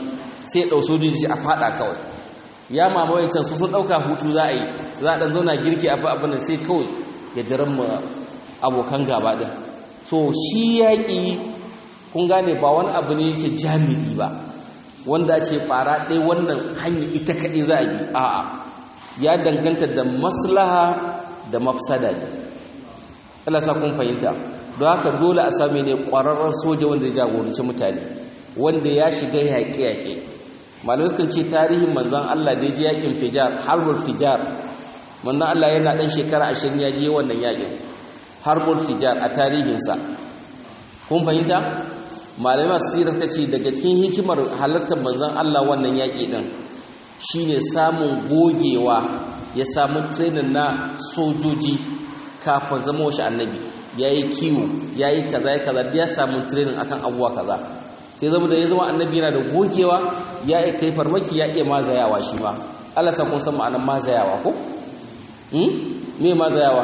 sai ɗau sojoji a faɗa kawai ya mamaye can su sun ɗauka hutu za a yi za a ɗan zauna girki abu abin sai kawai ya daren mu abokan gaba ɗin. So shi yaƙi kun gane ba wani abu ne yake jami'i ba wanda ce fara ɗaya wannan hanyar ita kaɗai za a bi a'a ya danganta da maslaha da mafsada ne. Allah sa kun fahimta don haka dole a same ne ƙwararren soja wanda ya jagoranci mutane wanda ya shiga yaƙe-yaƙe. malamai sukan ce tarihin manzon Allah da ya je yaƙin fijar harbul fijar manzon Allah yana ɗan shekara ashirin ya je wannan yaƙin harbul fijar a tarihinsa kun fahimta malamai masu sirar suka ce daga cikin hikimar halartar manzon Allah wannan yaƙi ɗin shine samun gogewa ya samu training na sojoji kafin zama washe annabi ya yi kiwo ya yi kaza ya kaza ya samu training akan abubuwa kaza sai zama da ya zama annabi yana da gogewa ya iya kai farmaki ya iya mazayawa shi ma Allah ta kun san ma'anar mazayawa ko hmm me mazayawa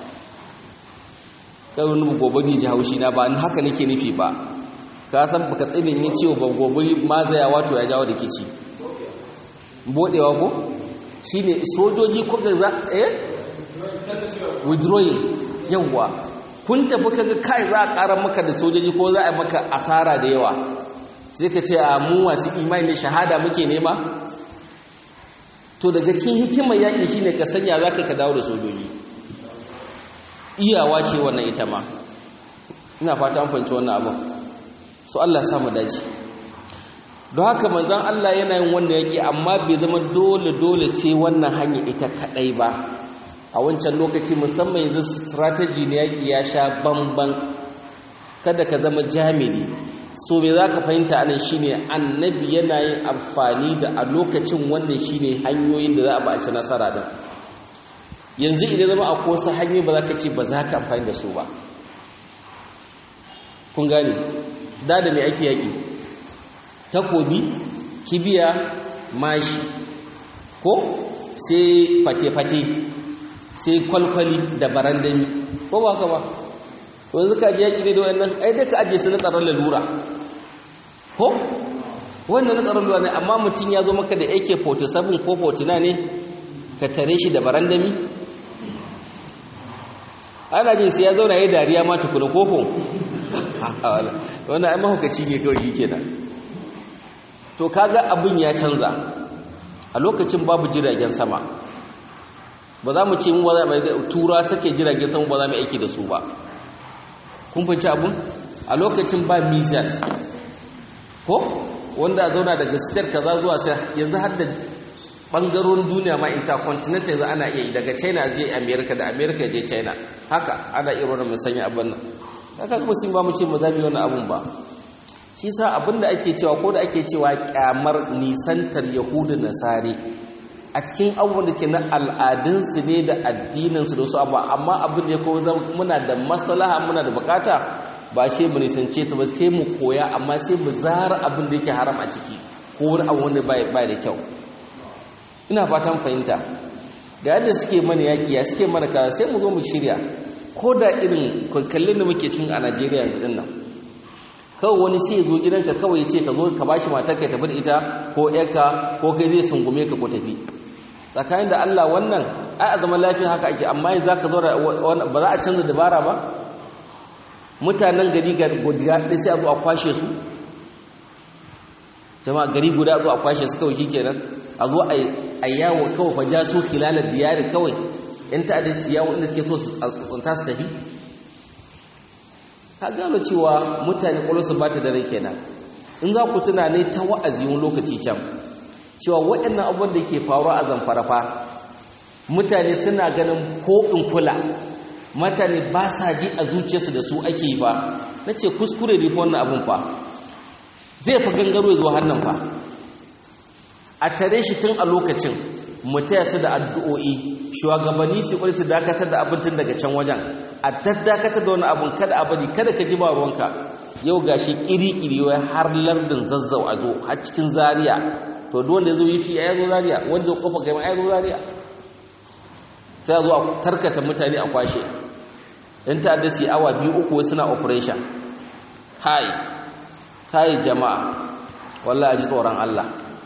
kai wani gobe ne ji haushi na ba haka nake nufi ba ka san baka tsinin yin cewa ba gobe mazayawa to ya jawo da kici bodewa ko shine sojoji ko da za eh withdrawing yawa kun tafi kaga kai za a ƙara maka da sojoji ko za a yi maka asara da yawa sai ka ce a mu masu imani ne shahada muke nema to daga cikin hikimar yaƙi shine ka sanya za ka dawo da sojoji iyawa ce wannan ita ma ina fata an fahimci wannan abin so Allah ya samu dace don haka manzon Allah yana yin wannan yaƙi amma bai zama dole dole sai wannan hanya ita kadai ba a wancan lokaci musamman yanzu strategy ne yaƙi ya sha bamban kada ka zama jami'i so me za ka fahimta anan shine annabi yana yin amfani da a lokacin wannan shine hanyoyin da za a ba a ci nasara din yanzu idan zama a kosa hanyoyi ba za ka ce ba za ka amfani da su ba kun gane da da me ake yaƙi takobi kibiya mashi ko sai fate-fate sai kwalkwali da barandami ko ba ka ba wanzu ka ji yaƙi ne da wannan ai da ka ajiye su na tsaron lalura ko wannan na tsaron lalura ne amma mutum ya zo maka da A K forty-seven ko forty-nine ne ka tare shi da barandami ana jin sai ya zauna ya dariya ma tukuna koko wannan ai mahaukaci ne kawai shi kenan to kaga abin ya canza a lokacin babu jiragen sama ba za mu ce mu ba za mu tura sake jiragen sama ba za mu aiki da su ba kun fahimci abun a lokacin ba missiles ko wanda a zauna daga state kaza zuwa sai yanzu har da bangarorin duniya ma intercontinental yanzu ana iya daga China je America da America je China haka ana iya wannan musanya abin nan haka kuma sun ba mu ce mu za mu yi wannan abun ba shi sa abinda ake cewa ko da ake cewa kyamar nisantar yahudu nasari a cikin abubuwan da ke na al'adunsu ne da addininsu da wasu abu amma abin da ya kowa zama muna da maslaha muna da bukata ba shi mu nisance ta ba sai mu koya amma sai mu zara abin da yake haram a ciki ko wani abu wanda bai da kyau ina fatan fahimta ga yadda suke mana yaƙi ya suke mana kaza sai mu zo mu shirya ko da irin kallon da muke cin a Najeriya yanzu din nan kawai wani sai ya zo gidanka kawai ya ce ka zo ka bashi matarka ya tafi da ita ko ƴarka ko kai zai sungume ka ko tafi tsakanin da Allah wannan ai a zaman lafiya haka ake amma yanzu zaka zo da ba za a canza dabara ba mutanen gari ga guda ɗaya sai a zo a kwashe su jama'a gari guda a zo a kwashe su kawai shikenan a zo a yawo kawai fa ja su khilalar diyari kawai in ta da su yawo inda suke so su tsunta su tafi ka gano cewa mutane kwallosu ba ta dare kenan in za ku tuna ne ta wa'azi wani lokaci can cewa waɗannan abubuwan da ke faruwa a zamfara fa mutane suna ganin ko in kula mutane ba sa ji a zuciyarsu da su ake yi fa na ce kuskure ne fa wannan abin fa zai fa gangaro ya zo hannun fa a tare shi tun a lokacin mu taya su da addu'o'i shugabanni su ƙwari su dakatar da abin tun daga can wajen a daddakatar da wani abin kada a bari kada ka ji ba ruwanka yau gashi kiri-kiri wai har lardin zazzau a zo har cikin Zaria to duk wanda ya zo yi fi ya zo Zaria wanda ya kofa kai ma ya zo Zaria sai a zo a tarkata mutane a kwashe in ta da su awa biyu uku suna operation hai hai jama'a wallahi ji tsoron Allah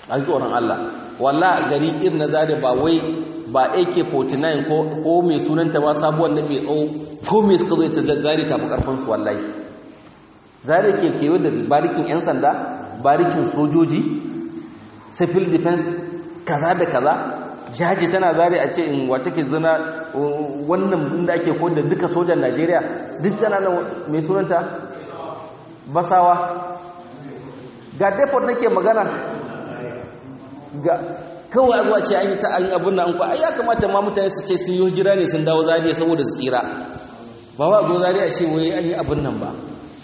a tsoron Allah wallahi gari irin na zare ba wai ba A K forty-nine ko ko mai sunanta ba sabuwar nan mai tsawo ko mai suka zo ta zare ta fi karfin su wallahi zare ke kewa da barikin yan sanda barikin sojoji civil defense kaza da kaza jaji tana zare a ce in wace ke zina wannan inda ake koyar da duka sojan Najeriya duk tana nan mai sunanta Basawa ga depot nake magana ga kawai zuwa ce an yi ta an abin nan ai ya kamata ma mutane su ce sun yi hijira ne sun dawo zariya saboda su tsira ba ba zo zariya ce wai an yi abin nan ba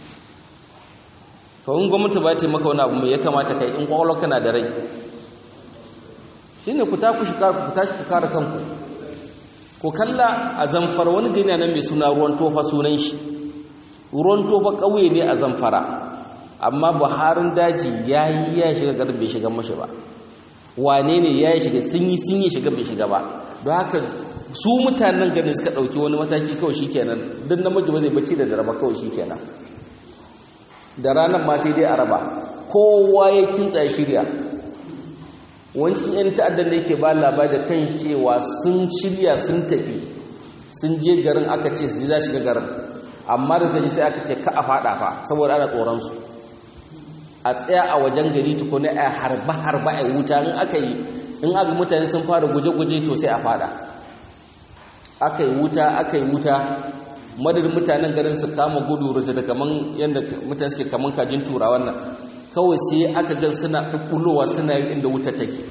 to in gwamnati ba ta maka wani abu mai ya kamata kai in kwakwalwar kana da rai shine ku ta ku shiga ku tashi ku kare kanku ko kalla a Zamfara wani gari nan mai suna ruwan tofa sunan shi ruwan tofa kauye ne a Zamfara amma Buharin daji yayi ya shiga garin bai shiga mashi ba wane ne ya shiga sun yi sun yi shiga bai shiga ba don haka su mutanen garin suka dauki wani mataki kawai shikenan dan namiji ba zai bacci da daraba kawai shikenan da ranar ma sai dai araba kowa ya kintsa shirya wancin yan ta'addan da yake ba labari da kan cewa sun shirya sun tafi sun je garin aka ce su ji za shiga garin amma da gaji sai aka ce ka a fada fa saboda ana tsoron su a tsaya a wajen gari tukuna a harba harba a wuta in aka yi in aka mutane sun fara guje-guje to sai a fada aka yi wuta aka yi wuta madadin mutanen garin su kama gudu rute da kaman yadda mutane suke kaman kajin tura wannan kawai sai aka gan suna kukulowa suna yin inda wuta take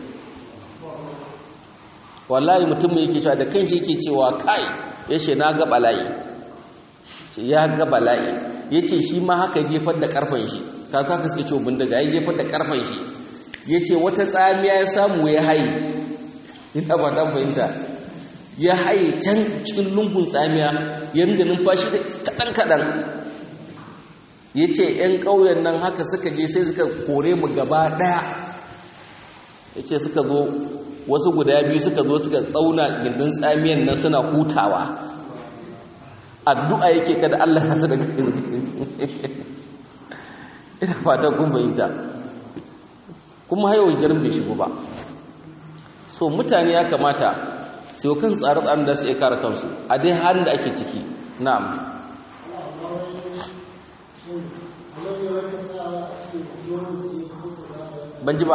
wallahi mutum yake cewa da kanshi yake cewa kai yace na ga bala'i ya ga bala'i yace shi ma haka jefar da karfan shi kaka ka suke cewa bindiga ya jefar da karfan shi yace wata tsamiya ya samu ya haye ina ba dan fahimta ya haye can cikin lungun tsamiya ya ringa numfashi da kadan kadan yace ƴan ƙauyen nan haka suka je sai suka kore mu gaba daya yace suka zo wasu guda biyu suka zo suka tsauna gindin tsamiyan nan suna hutawa addu'a yake kada Allah ya sada ina fata kun bayyana kuma hayo garin bai shigo ba so mutane ya kamata sai kan tsare-tsaren da su iya kare kansu a dai halin da ake ciki na'am ban ji ba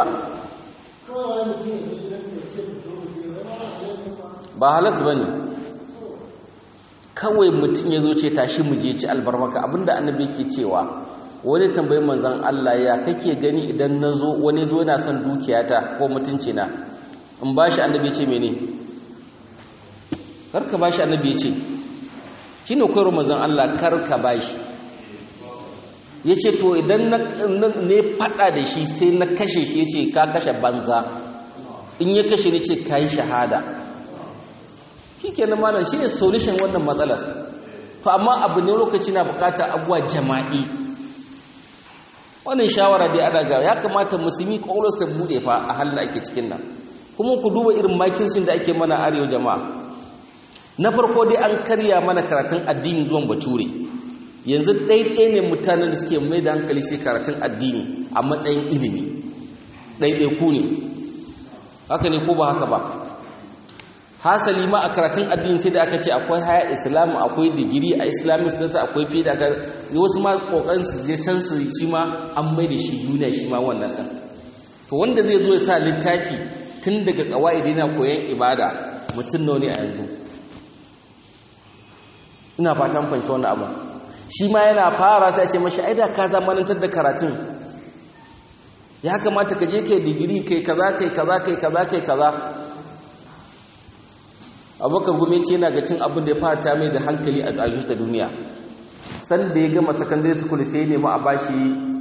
ba halatta ba ne kawai mutum ya zo ce tashi mu je ci albarmaka abinda annabi yake cewa wani tambayin manzan Allah ya kake gani idan na zo wani zo yana son dukiyata ko mutunci na in ba shi annabi ce mene karka ba shi annabi ce shi ne koyar manzan Allah karka ba shi ya ce to idan ne fada da shi sai na kashe shi ya ce ka kashe banza in ya kashe ne ce ka yi shahada shi ke nan malam shi ne solution wannan matsalar to amma abu ne lokaci na bukata abuwa jama'i wannan shawara dai ana gara ya kamata musulmi ƙwaƙwalwarsu ta buɗe fa a halin da ake cikin nan kuma ku duba irin makircin da ake mana arewa jama'a na farko dai an karya mana karatun addini zuwan bature yanzu ɗaiɗai ne mutanen da suke mai da hankali sai karatun addini a matsayin ilimi ɗaiɗai ku ne haka ne ko ba haka ba hasali ma a karatun addini sai da aka ce akwai haya islamu akwai digiri a islamic studies akwai fi da aka wasu ma kokarin su je can su shi ma an mai da shi duniya shi ma wannan ɗin to wanda zai zo ya sa littafi tun daga ƙawa'idi na koyon ibada mutum nawa ne a yanzu ina fatan fahimci wannan abu shi ma yana fara sai a ce mashi aida ka zamanantar da karatun ya kamata ka je kai digiri kai kaza kai kaza kai kaza kai kaza abubakar gume ce yana ga cin abin da ya fara ta mai da hankali a aljihu da duniya san da ya gama secondary school sai ya nemi a bashi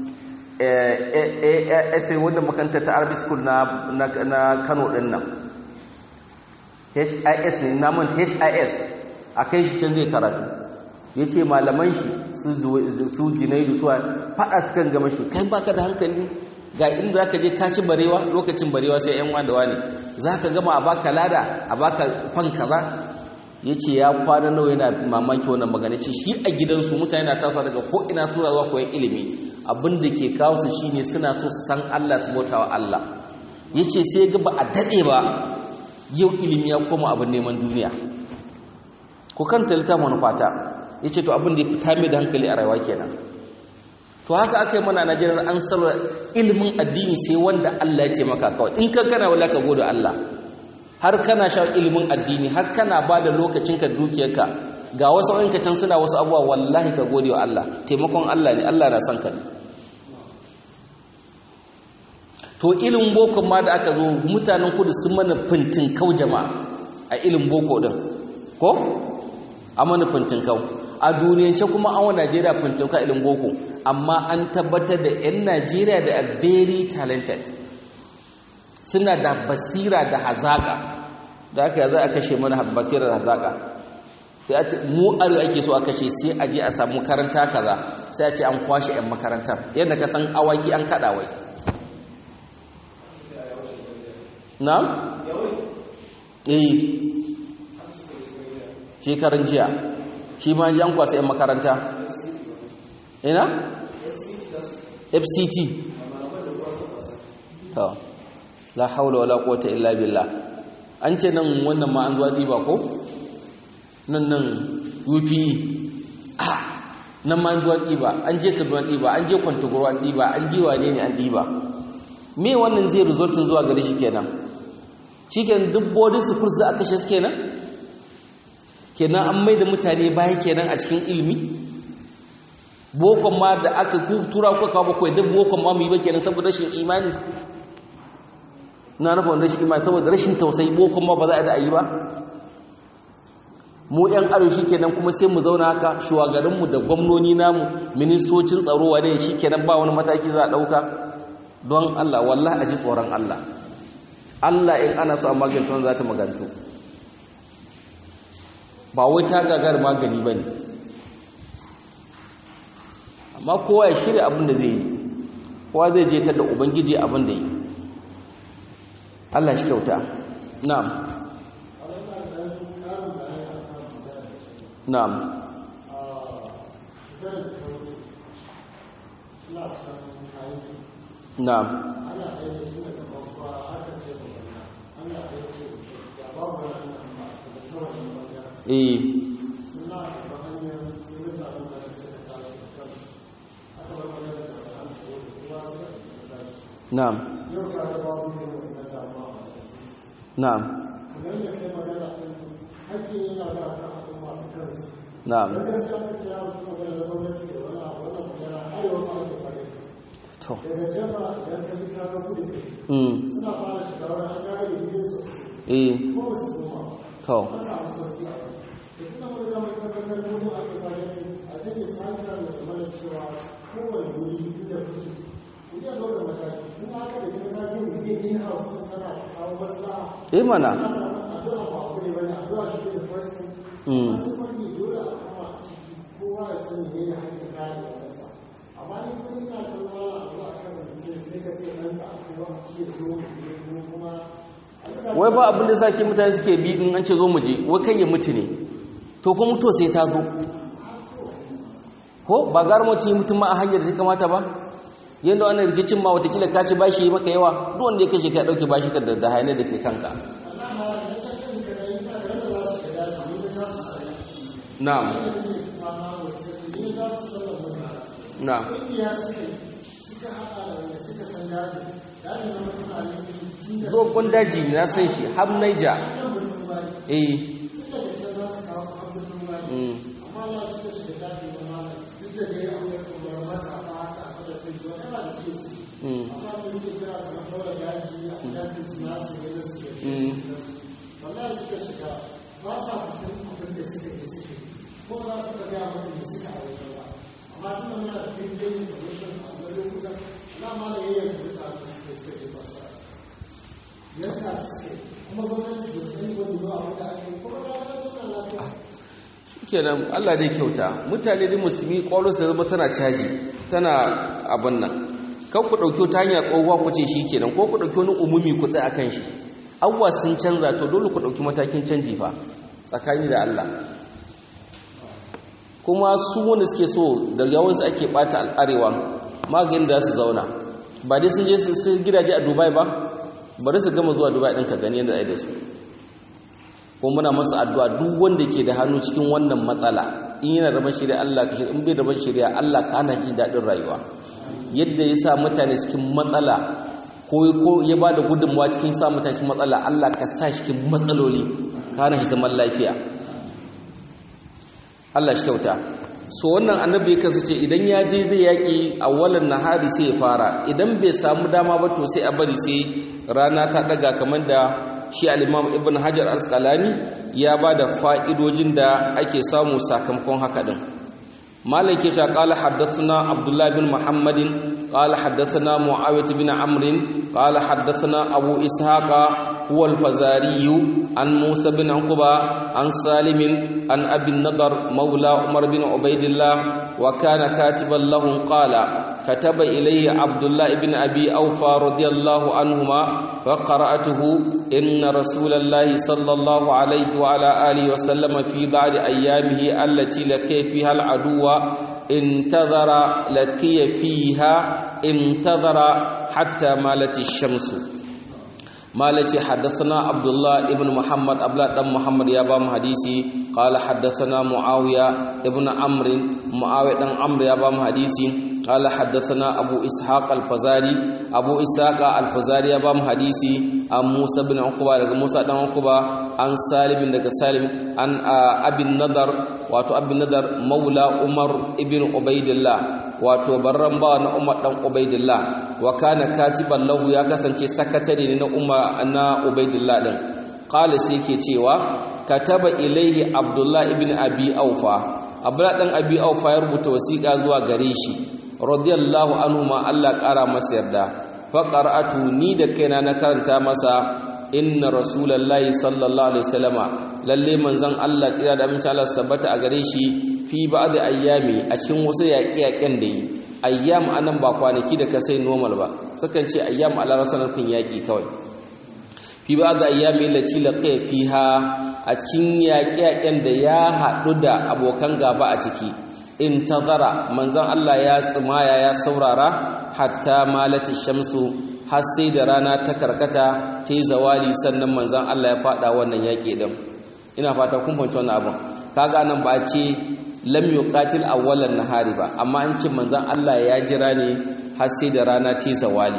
A S A wanda makaranta ta Arabic school na na Kano din nan H I S ne namun H I S a kai shi can zai karatu yace malaman shi su su Junaidu su fada su kan gama shi kai baka da hankali ga inda zaka je ka ci barewa lokacin barewa sai yan wanda wani zaka gama a baka lada a baka fan kaza yace ya kwana nawa yana mamaki wannan magana ce shi a gidansu mutane na tasowa daga ko ina sura zuwa koyon ilimi abin da ke kawo su shine suna so su san Allah su bautawa Allah yace sai ga ba a dade ba yau ilimi ya koma abin neman duniya ko kan talita manufata yace to abin da ya fita mai da hankali a rayuwa kenan to haka aka yi mana a Najeriya an sarra ilimin addini sai wanda Allah ya taimaka kawai in ka kana wala ka gode Allah har kana sha ilimin addini har kana ba da lokacinka dukiyarka ga wasu wanka can suna wasu abuwa wallahi ka gode wa Allah taimakon Allah ne Allah na son ka ne to ilimin boko ma da aka zo mutanen kudu sun mana fintin kau jama'a a ilimin boko din ko a mana fintin kau a duniyance kuma an wa Najeriya fintin kau ilimin boko amma an tabbatar da 'yan Najeriya da are very talented suna da basira da hazaka da aka za a kashe mana basira da hazaka sai a ce mu arewa ake so a kashe sai a je a samu makaranta kaza sai a ce an kwashe 'yan makarantar yadda ka san awaki an kada wai na? eh shekarun jiya shi ma ji an kwasa 'yan makaranta ina? F C T to la haula wala quwwata illa billah an ce nan wannan ma an zuwa diba ko nan nan U P E ah nan ma an zuwa diba an je Kaduna diba an je Kwantagoro an diba an je wane ne an diba me wannan zai resultin zuwa gare shi kenan shikenan duk body schools za a kashe su kenan kenan an maida mutane baya kenan a cikin ilimi bokon ma da aka tura kuka kawo bakwai duk bokon ma mu yi ba kenan saboda rashin imani na nufin rashin imani saboda rashin tausayi bokon ma ba za a da ayi ba mu yan aro shi kenan kuma sai mu zauna haka shugabanninmu da gwamnoni namu ministocin tsaro wane shi kenan ba wani mataki za a ɗauka don Allah wallahi a ji tsoron Allah Allah in ana so a magance wanda za ta magantu ba wai ta gagar magani ba ne amma kowa ya shirya abin da zai yi kowa zai je ta da ubangiji abin da yi Allah shi kyauta na'am na'am na'am eh na'am na'am na'am to mm eh to eh mana mm wai ba abin da sake mutane suke bi in an ce zo mu je wai kai ya mutu ne to ko mutu sai ta zo ko ba garmaci mutum ma a hanyar da ta kamata ba yanda wannan rikicin ma watakila ka ci bashi maka yawa duk wanda ya kashe ka dauke bashi ka da hayane da ke kanka na'am na'am dogon daji ne na san shi har Niger eh mm kenan Allah dai kyauta mutane da musulmi kwalos da zama tana caji tana abin nan kan ku dauki ta hanya tsohuwa ku ce shikenan ko ku dauki wani umumi ku tsaya akan shi awwa sun canza to dole ku dauki matakin canji fa tsakani da Allah kuma su wanda suke so da yawansu ake bata al'arewa maganin da su zauna ba dai sun je su gidaje a Dubai ba bari su gama zuwa Dubai din ka gani yadda ai da su ko muna masa addu'a duk wanda ke da hannu cikin wannan matsala in yana da shari'a Allah ka shirya in bai da shari'a Allah ka hana shi dadin rayuwa yadda ya sa mutane cikin matsala ko ko ya bada gudunmawa cikin sa mutane cikin matsala Allah ka sa shi cikin matsaloli ka hana shi zaman lafiya Allah shi kyauta so wannan annabi yakan ce idan ya je zai yaki awwalan nahari sai ya fara idan bai samu dama ba to sai a bari sai rana ta daga kamar da shi al-Imam Ibn Hajar al-Asqalani ya bada fa'idojin da ake samu sakamakon haka din مالك قال حدثنا عبد الله بن محمد قال حدثنا معاوية بن عمرو قال حدثنا أبو إسحاق هو الفزاري عن موسى بن عقبة عن سالم عن أبي النضر مولى عمر بن عبيد الله وكان كاتبا له قال كتب إليه عبد الله بن أبي أوفى رضي الله عنهما فقرأته إن رسول الله صلى الله عليه وعلى آله وسلم في بعض أيامه التي لقي فيها العدو انتظر لقي فيها انتظر حتى مالت الشمس مالتي حدثنا عبد الله ابن محمد أبلا دم محمد يا بام حديثي قال حدثنا معاوية ابن عمرو معاوية بن عمرو يا بام حديثي قال حدثنا أبو إسحاق الفزاري أبو إسحاق الفزاري يا بام حديثي عن موسى بن عقبة موسى بن عقبة عن سالم بن سالم عن أبي النضر wato abin nadar maula umar ibn ubaidillah wato barran ba na umar dan ubaidillah wa kana katiban lahu ya kasance sakatare ne na umar na ubaidillah din qala sai yake cewa kataba ilaihi abdullah ibn abi aufa abdullah dan abi aufa ya rubuta wasiqa zuwa gare shi radiyallahu anhu ma Allah kara masa yarda fa qara'atu ni da kaina na karanta masa inna rasulullahi sallallahu alaihi wasallama lalle manzon Allah tsira da amince Allah tabbata a gare shi fi ba'd ayyami a cikin wasu yaƙi-yaƙen da yi ayyam anan ba kwanaki da ka sai normal ba sukan ce ayyam ala rasanar fin yaƙi kawai fi ba'd ayyami lati laqiya fiha a cikin yaƙi-yaƙen da ya haɗu da abokan gaba a ciki intazara manzon Allah ya tsimaya ya saurara hatta malati shamsu har sai da rana ta karkata ta yi zawali sannan manzan Allah ya fada wannan yaƙi din ina fata kun fahimci wannan abin kaga nan ba ce lam yuqatil awwalan nahari ba amma an ce manzan Allah ya jira ne har sai da rana ta yi zawali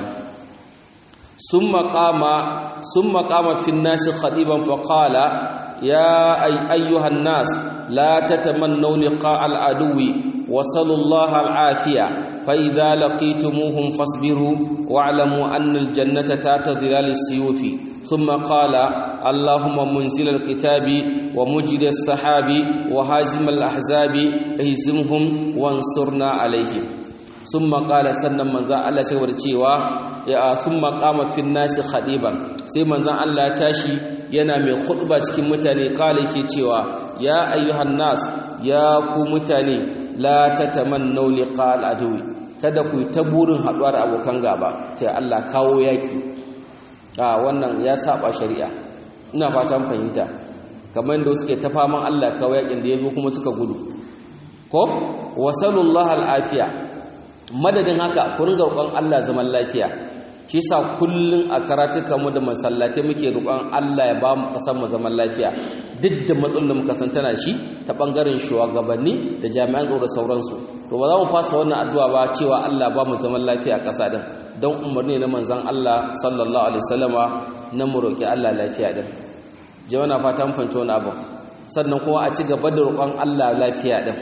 summa qama summa qama fi an-nas khadiban fa qala ya ayyuhan nas la tatamannu liqa al-aduwi wa sallallahu al-afiya فإذا لقيتموهم فاصبروا واعلموا أن الجنة تحت ظلال السيوف ثم قال اللهم منزل الكتاب ومجري السحاب وهازم الأحزاب اهزمهم وانصرنا عليهم ثم قال سنن من ذا الله سيور cewa ya thumma qama fi an-nas khadiban sai manzon Allah ya tashi yana mai khutba cikin mutane kale yake cewa ya ayyuhan nas ya ku mutane la tatamannu liqa al-aduwi kada ku ta burin haduwar abokan gaba sai Allah kawo yaki a wannan ya saba shari'a ina fatan fahimta kamar da suke ta faman Allah kawo yakin da yazo kuma suka gudu ko wasallallahu al-afiya madadin haka ku ringa roƙon Allah zaman lafiya shi sa kullun a karatukan mu da masallatai muke roƙon Allah ya ba mu kasan mu zaman lafiya duk da matsalolin da muka san tana shi ta bangaren shugabanni da jami'an tsaro da sauransu to ba za mu fasa wannan addu'a ba cewa Allah ba mu zaman lafiya a ƙasa din don umarni na manzon Allah sallallahu alaihi wasallama na mu roƙi Allah lafiya din jama'a na fata mun fahimci wannan abu sannan kuma a ci gaba da roƙon Allah lafiya din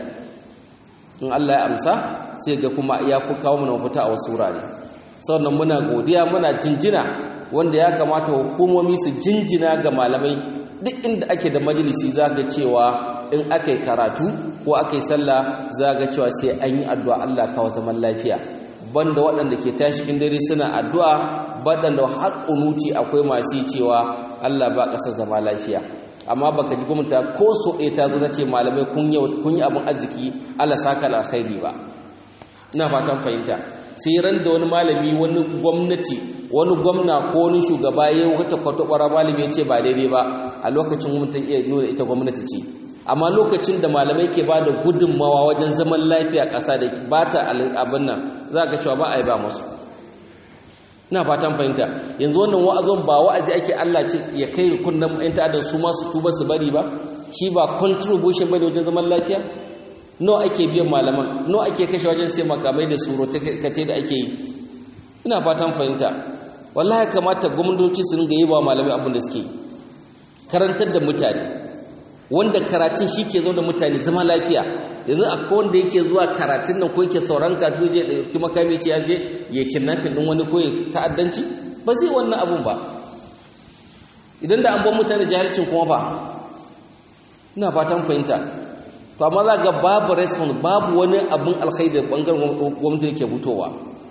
in Allah ya amsa sai ga kuma ya fi kawo mana mafita a wasu wurare sannan muna godiya muna jinjina wanda ya kamata hukumomi su jinjina ga malamai duk inda ake da majalisi zaka cewa in akai karatu ko akai sallah zaka cewa sai an yi addu'a Allah kawo zaman lafiya banda waɗanda ke tashi cikin dare suna addu'a banda haƙunuci akwai masu cewa Allah ba ƙasar zama lafiya amma baka ji gwamnati ko so ɗaya ta zo ta ce malamai kun yi kun yi abin arziki Allah saka alkhairi ba ina fatan fahimta sai ran da wani malami wani gwamnati wani gwamna ko wani shugaba ya wata kwatakwara malami ya ce ba daidai ba a lokacin gwamnati iya nuna ita gwamnati ce amma lokacin da malamai ke ba da gudunmawa wajen zaman lafiya ƙasa da ba ta abin nan za ka cewa ba a yi ba musu ina fatan fahimta yanzu wannan wa'azon ba wa'azi ake Allah ce ya kai kunnan ɗan ta'addan su ma su tuba su bari ba shi ba contribution bane wajen zaman lafiya no ake biyan malaman no ake kashe wajen sai makamai da surutai kate da ake yi ina fatan fahimta wallahi kamata gwamnatoci su ringa yi ba malamai abin da suke karantar da mutane wanda karatun shi ke zo da mutane zama lafiya yanzu akwai wanda yake zuwa karatun nan ko yake sauran karatu je da ɗauki makami ce ya je ya kidnapping ɗin wani ko ya ta'addanci ba zai wannan abun ba idan da an ban mutane jahilcin kuma fa ina fatan fahimta to amma za ga babu response babu wani abun alkhairi da bangaren gwamnati yake fitowa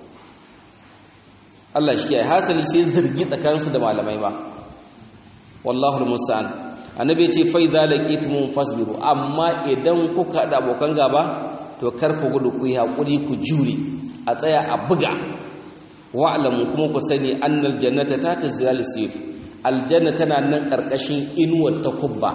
Allah shi ke hasali sai zargi tsakaninsu da malamai ba wallahu almusta'an annabi ce fa idza laqitum fasbiru amma idan kuka da abokan gaba to kar ku gudu ku yi hakuri ku jure a tsaya a buga wa'lamu kuma ku sani annal jannata ta tazil sif aljanna tana nan karkashin inuwar takubba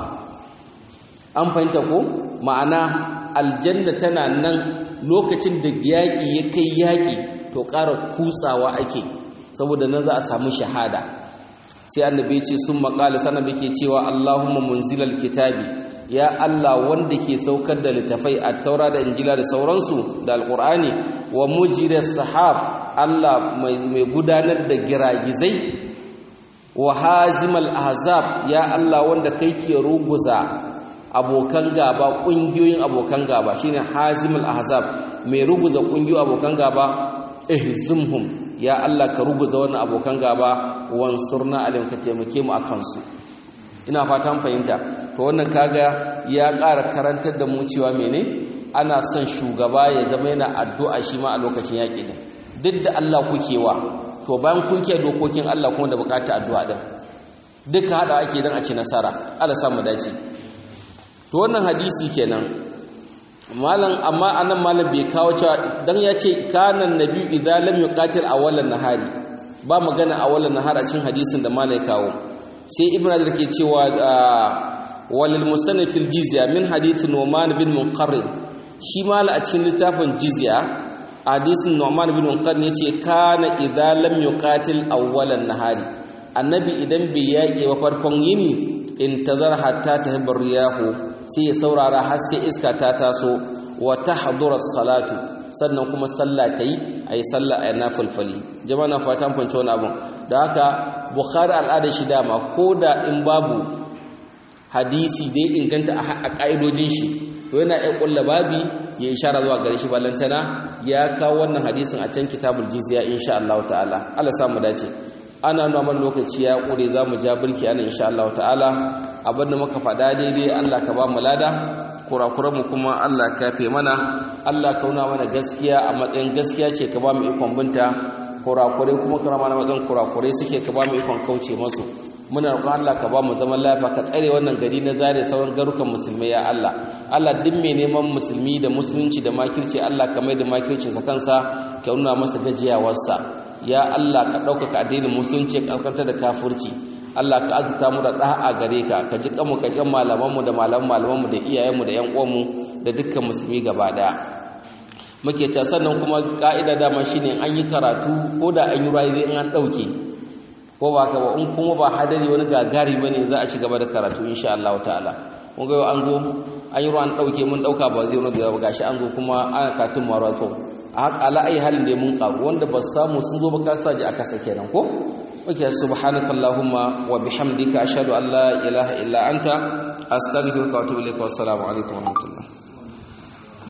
an fahimta ko ma'ana aljanna tana nan lokacin da yaki ya kai yaki to ƙara kutsawa ake saboda nan za a samu shahada sai annabi ya ce sun maƙala sanan da ke cewa Allahumma munzilal kitabi ya Allah wanda ke saukar da littafai at-taura da injila da sauransu da alqur'ani wa mujiras sahab Allah mai gudanar da giragizai wa hazimal ahzab ya Allah wanda kai ke ruguza abokan gaba kungiyoyin abokan gaba shine hazimul ahzab mai ruguza kungiyoyin abokan gaba ihzumhum ya Allah ka rubuta wannan abokan gaba wansurna alim ka taimake mu akan su ina fatan fahimta to wannan kaga ya ƙara karantar da mu cewa mene ana son shugaba ya zama yana addu'a shi ma a lokacin yaƙi din duk da Allah kuke wa to bayan kun kiyaye dokokin Allah kuma da buƙatar addu'a din duka hada ake dan a ci nasara Allah sa mu dace to wannan hadisi kenan malam amma anan malam bai kawo cewa dan ya ce kana nabi idza lam yuqatil awalan nahari ba magana awalan nahar a cikin hadisin da malam ya kawo sai ibnu azar ke cewa walil musannif fil jizya min hadith nu'man bin munqarrin shi malam a cikin littafin jizya hadisin nu'man bin munqarrin yace kana idza lam yuqatil awalan nahari annabi idan bai yaƙe ba farkon yini intazar hatta tahbar riyahu sai ya saurara har sai iska ta taso wa tahdura salatu sannan kuma sallah tayi ayi sallah ayi nafilfali jama'a na fatan fance wani abun da haka bukhari al'ada shi dama koda in babu hadisi da inganta a kaidojin shi to yana iya kulla babi ya ishara zuwa gare shi ballantana ya kawo wannan hadisin a can kitabul jizya insha Allah ta'ala Allah sa mu dace ana nuna lokaci ya kure zamu ja birki ana insha Allah ta'ala abinda muka faɗa daidai Allah ka ba mu lada kurakuran mu kuma Allah ka yafe mana Allah ka nuna mana gaskiya a matsayin gaskiya ce ka ba mu ikon binta kurakure kuma ka mana matsayin kurakure suke ka ba mu ikon kauce masu muna roƙon Allah ka ba mu zaman lafiya ka tsare wannan gari na zare sauran garukan musulmai ya Allah Allah duk mai neman musulmi da musulunci da makirci Allah ka mai da makircin sa kansa ka nuna masa gajiyawarsa ya Allah ka ɗaukaka addinin musulunci ka alkanta da kafirci Allah ka azuta mu da da'a gare ka ka ji kanmu ka ƴan malaman mu da malaman malaman mu da iyayen mu da ƴan uwan mu da dukkan musulmi gaba daya muke ta sannan kuma ka'ida dama shine an yi karatu ko da an yi rayi in an dauke ko ba ka ba in kuma ba hadari wani gagari bane za a ci gaba da karatu insha Allah ta'ala mun ga an zo an yi ruwan dauke mun dauka ba zai wani gaba gashi an zo kuma ana katun marato ala ai halin da mun karu wanda ba samu sun zo ba ka saji aka sake nan ko okay subhanakallahumma wa bihamdika ashhadu an la ilaha illa anta astaghfiruka wa atubu ilaik wa assalamu alaikum wa rahmatullah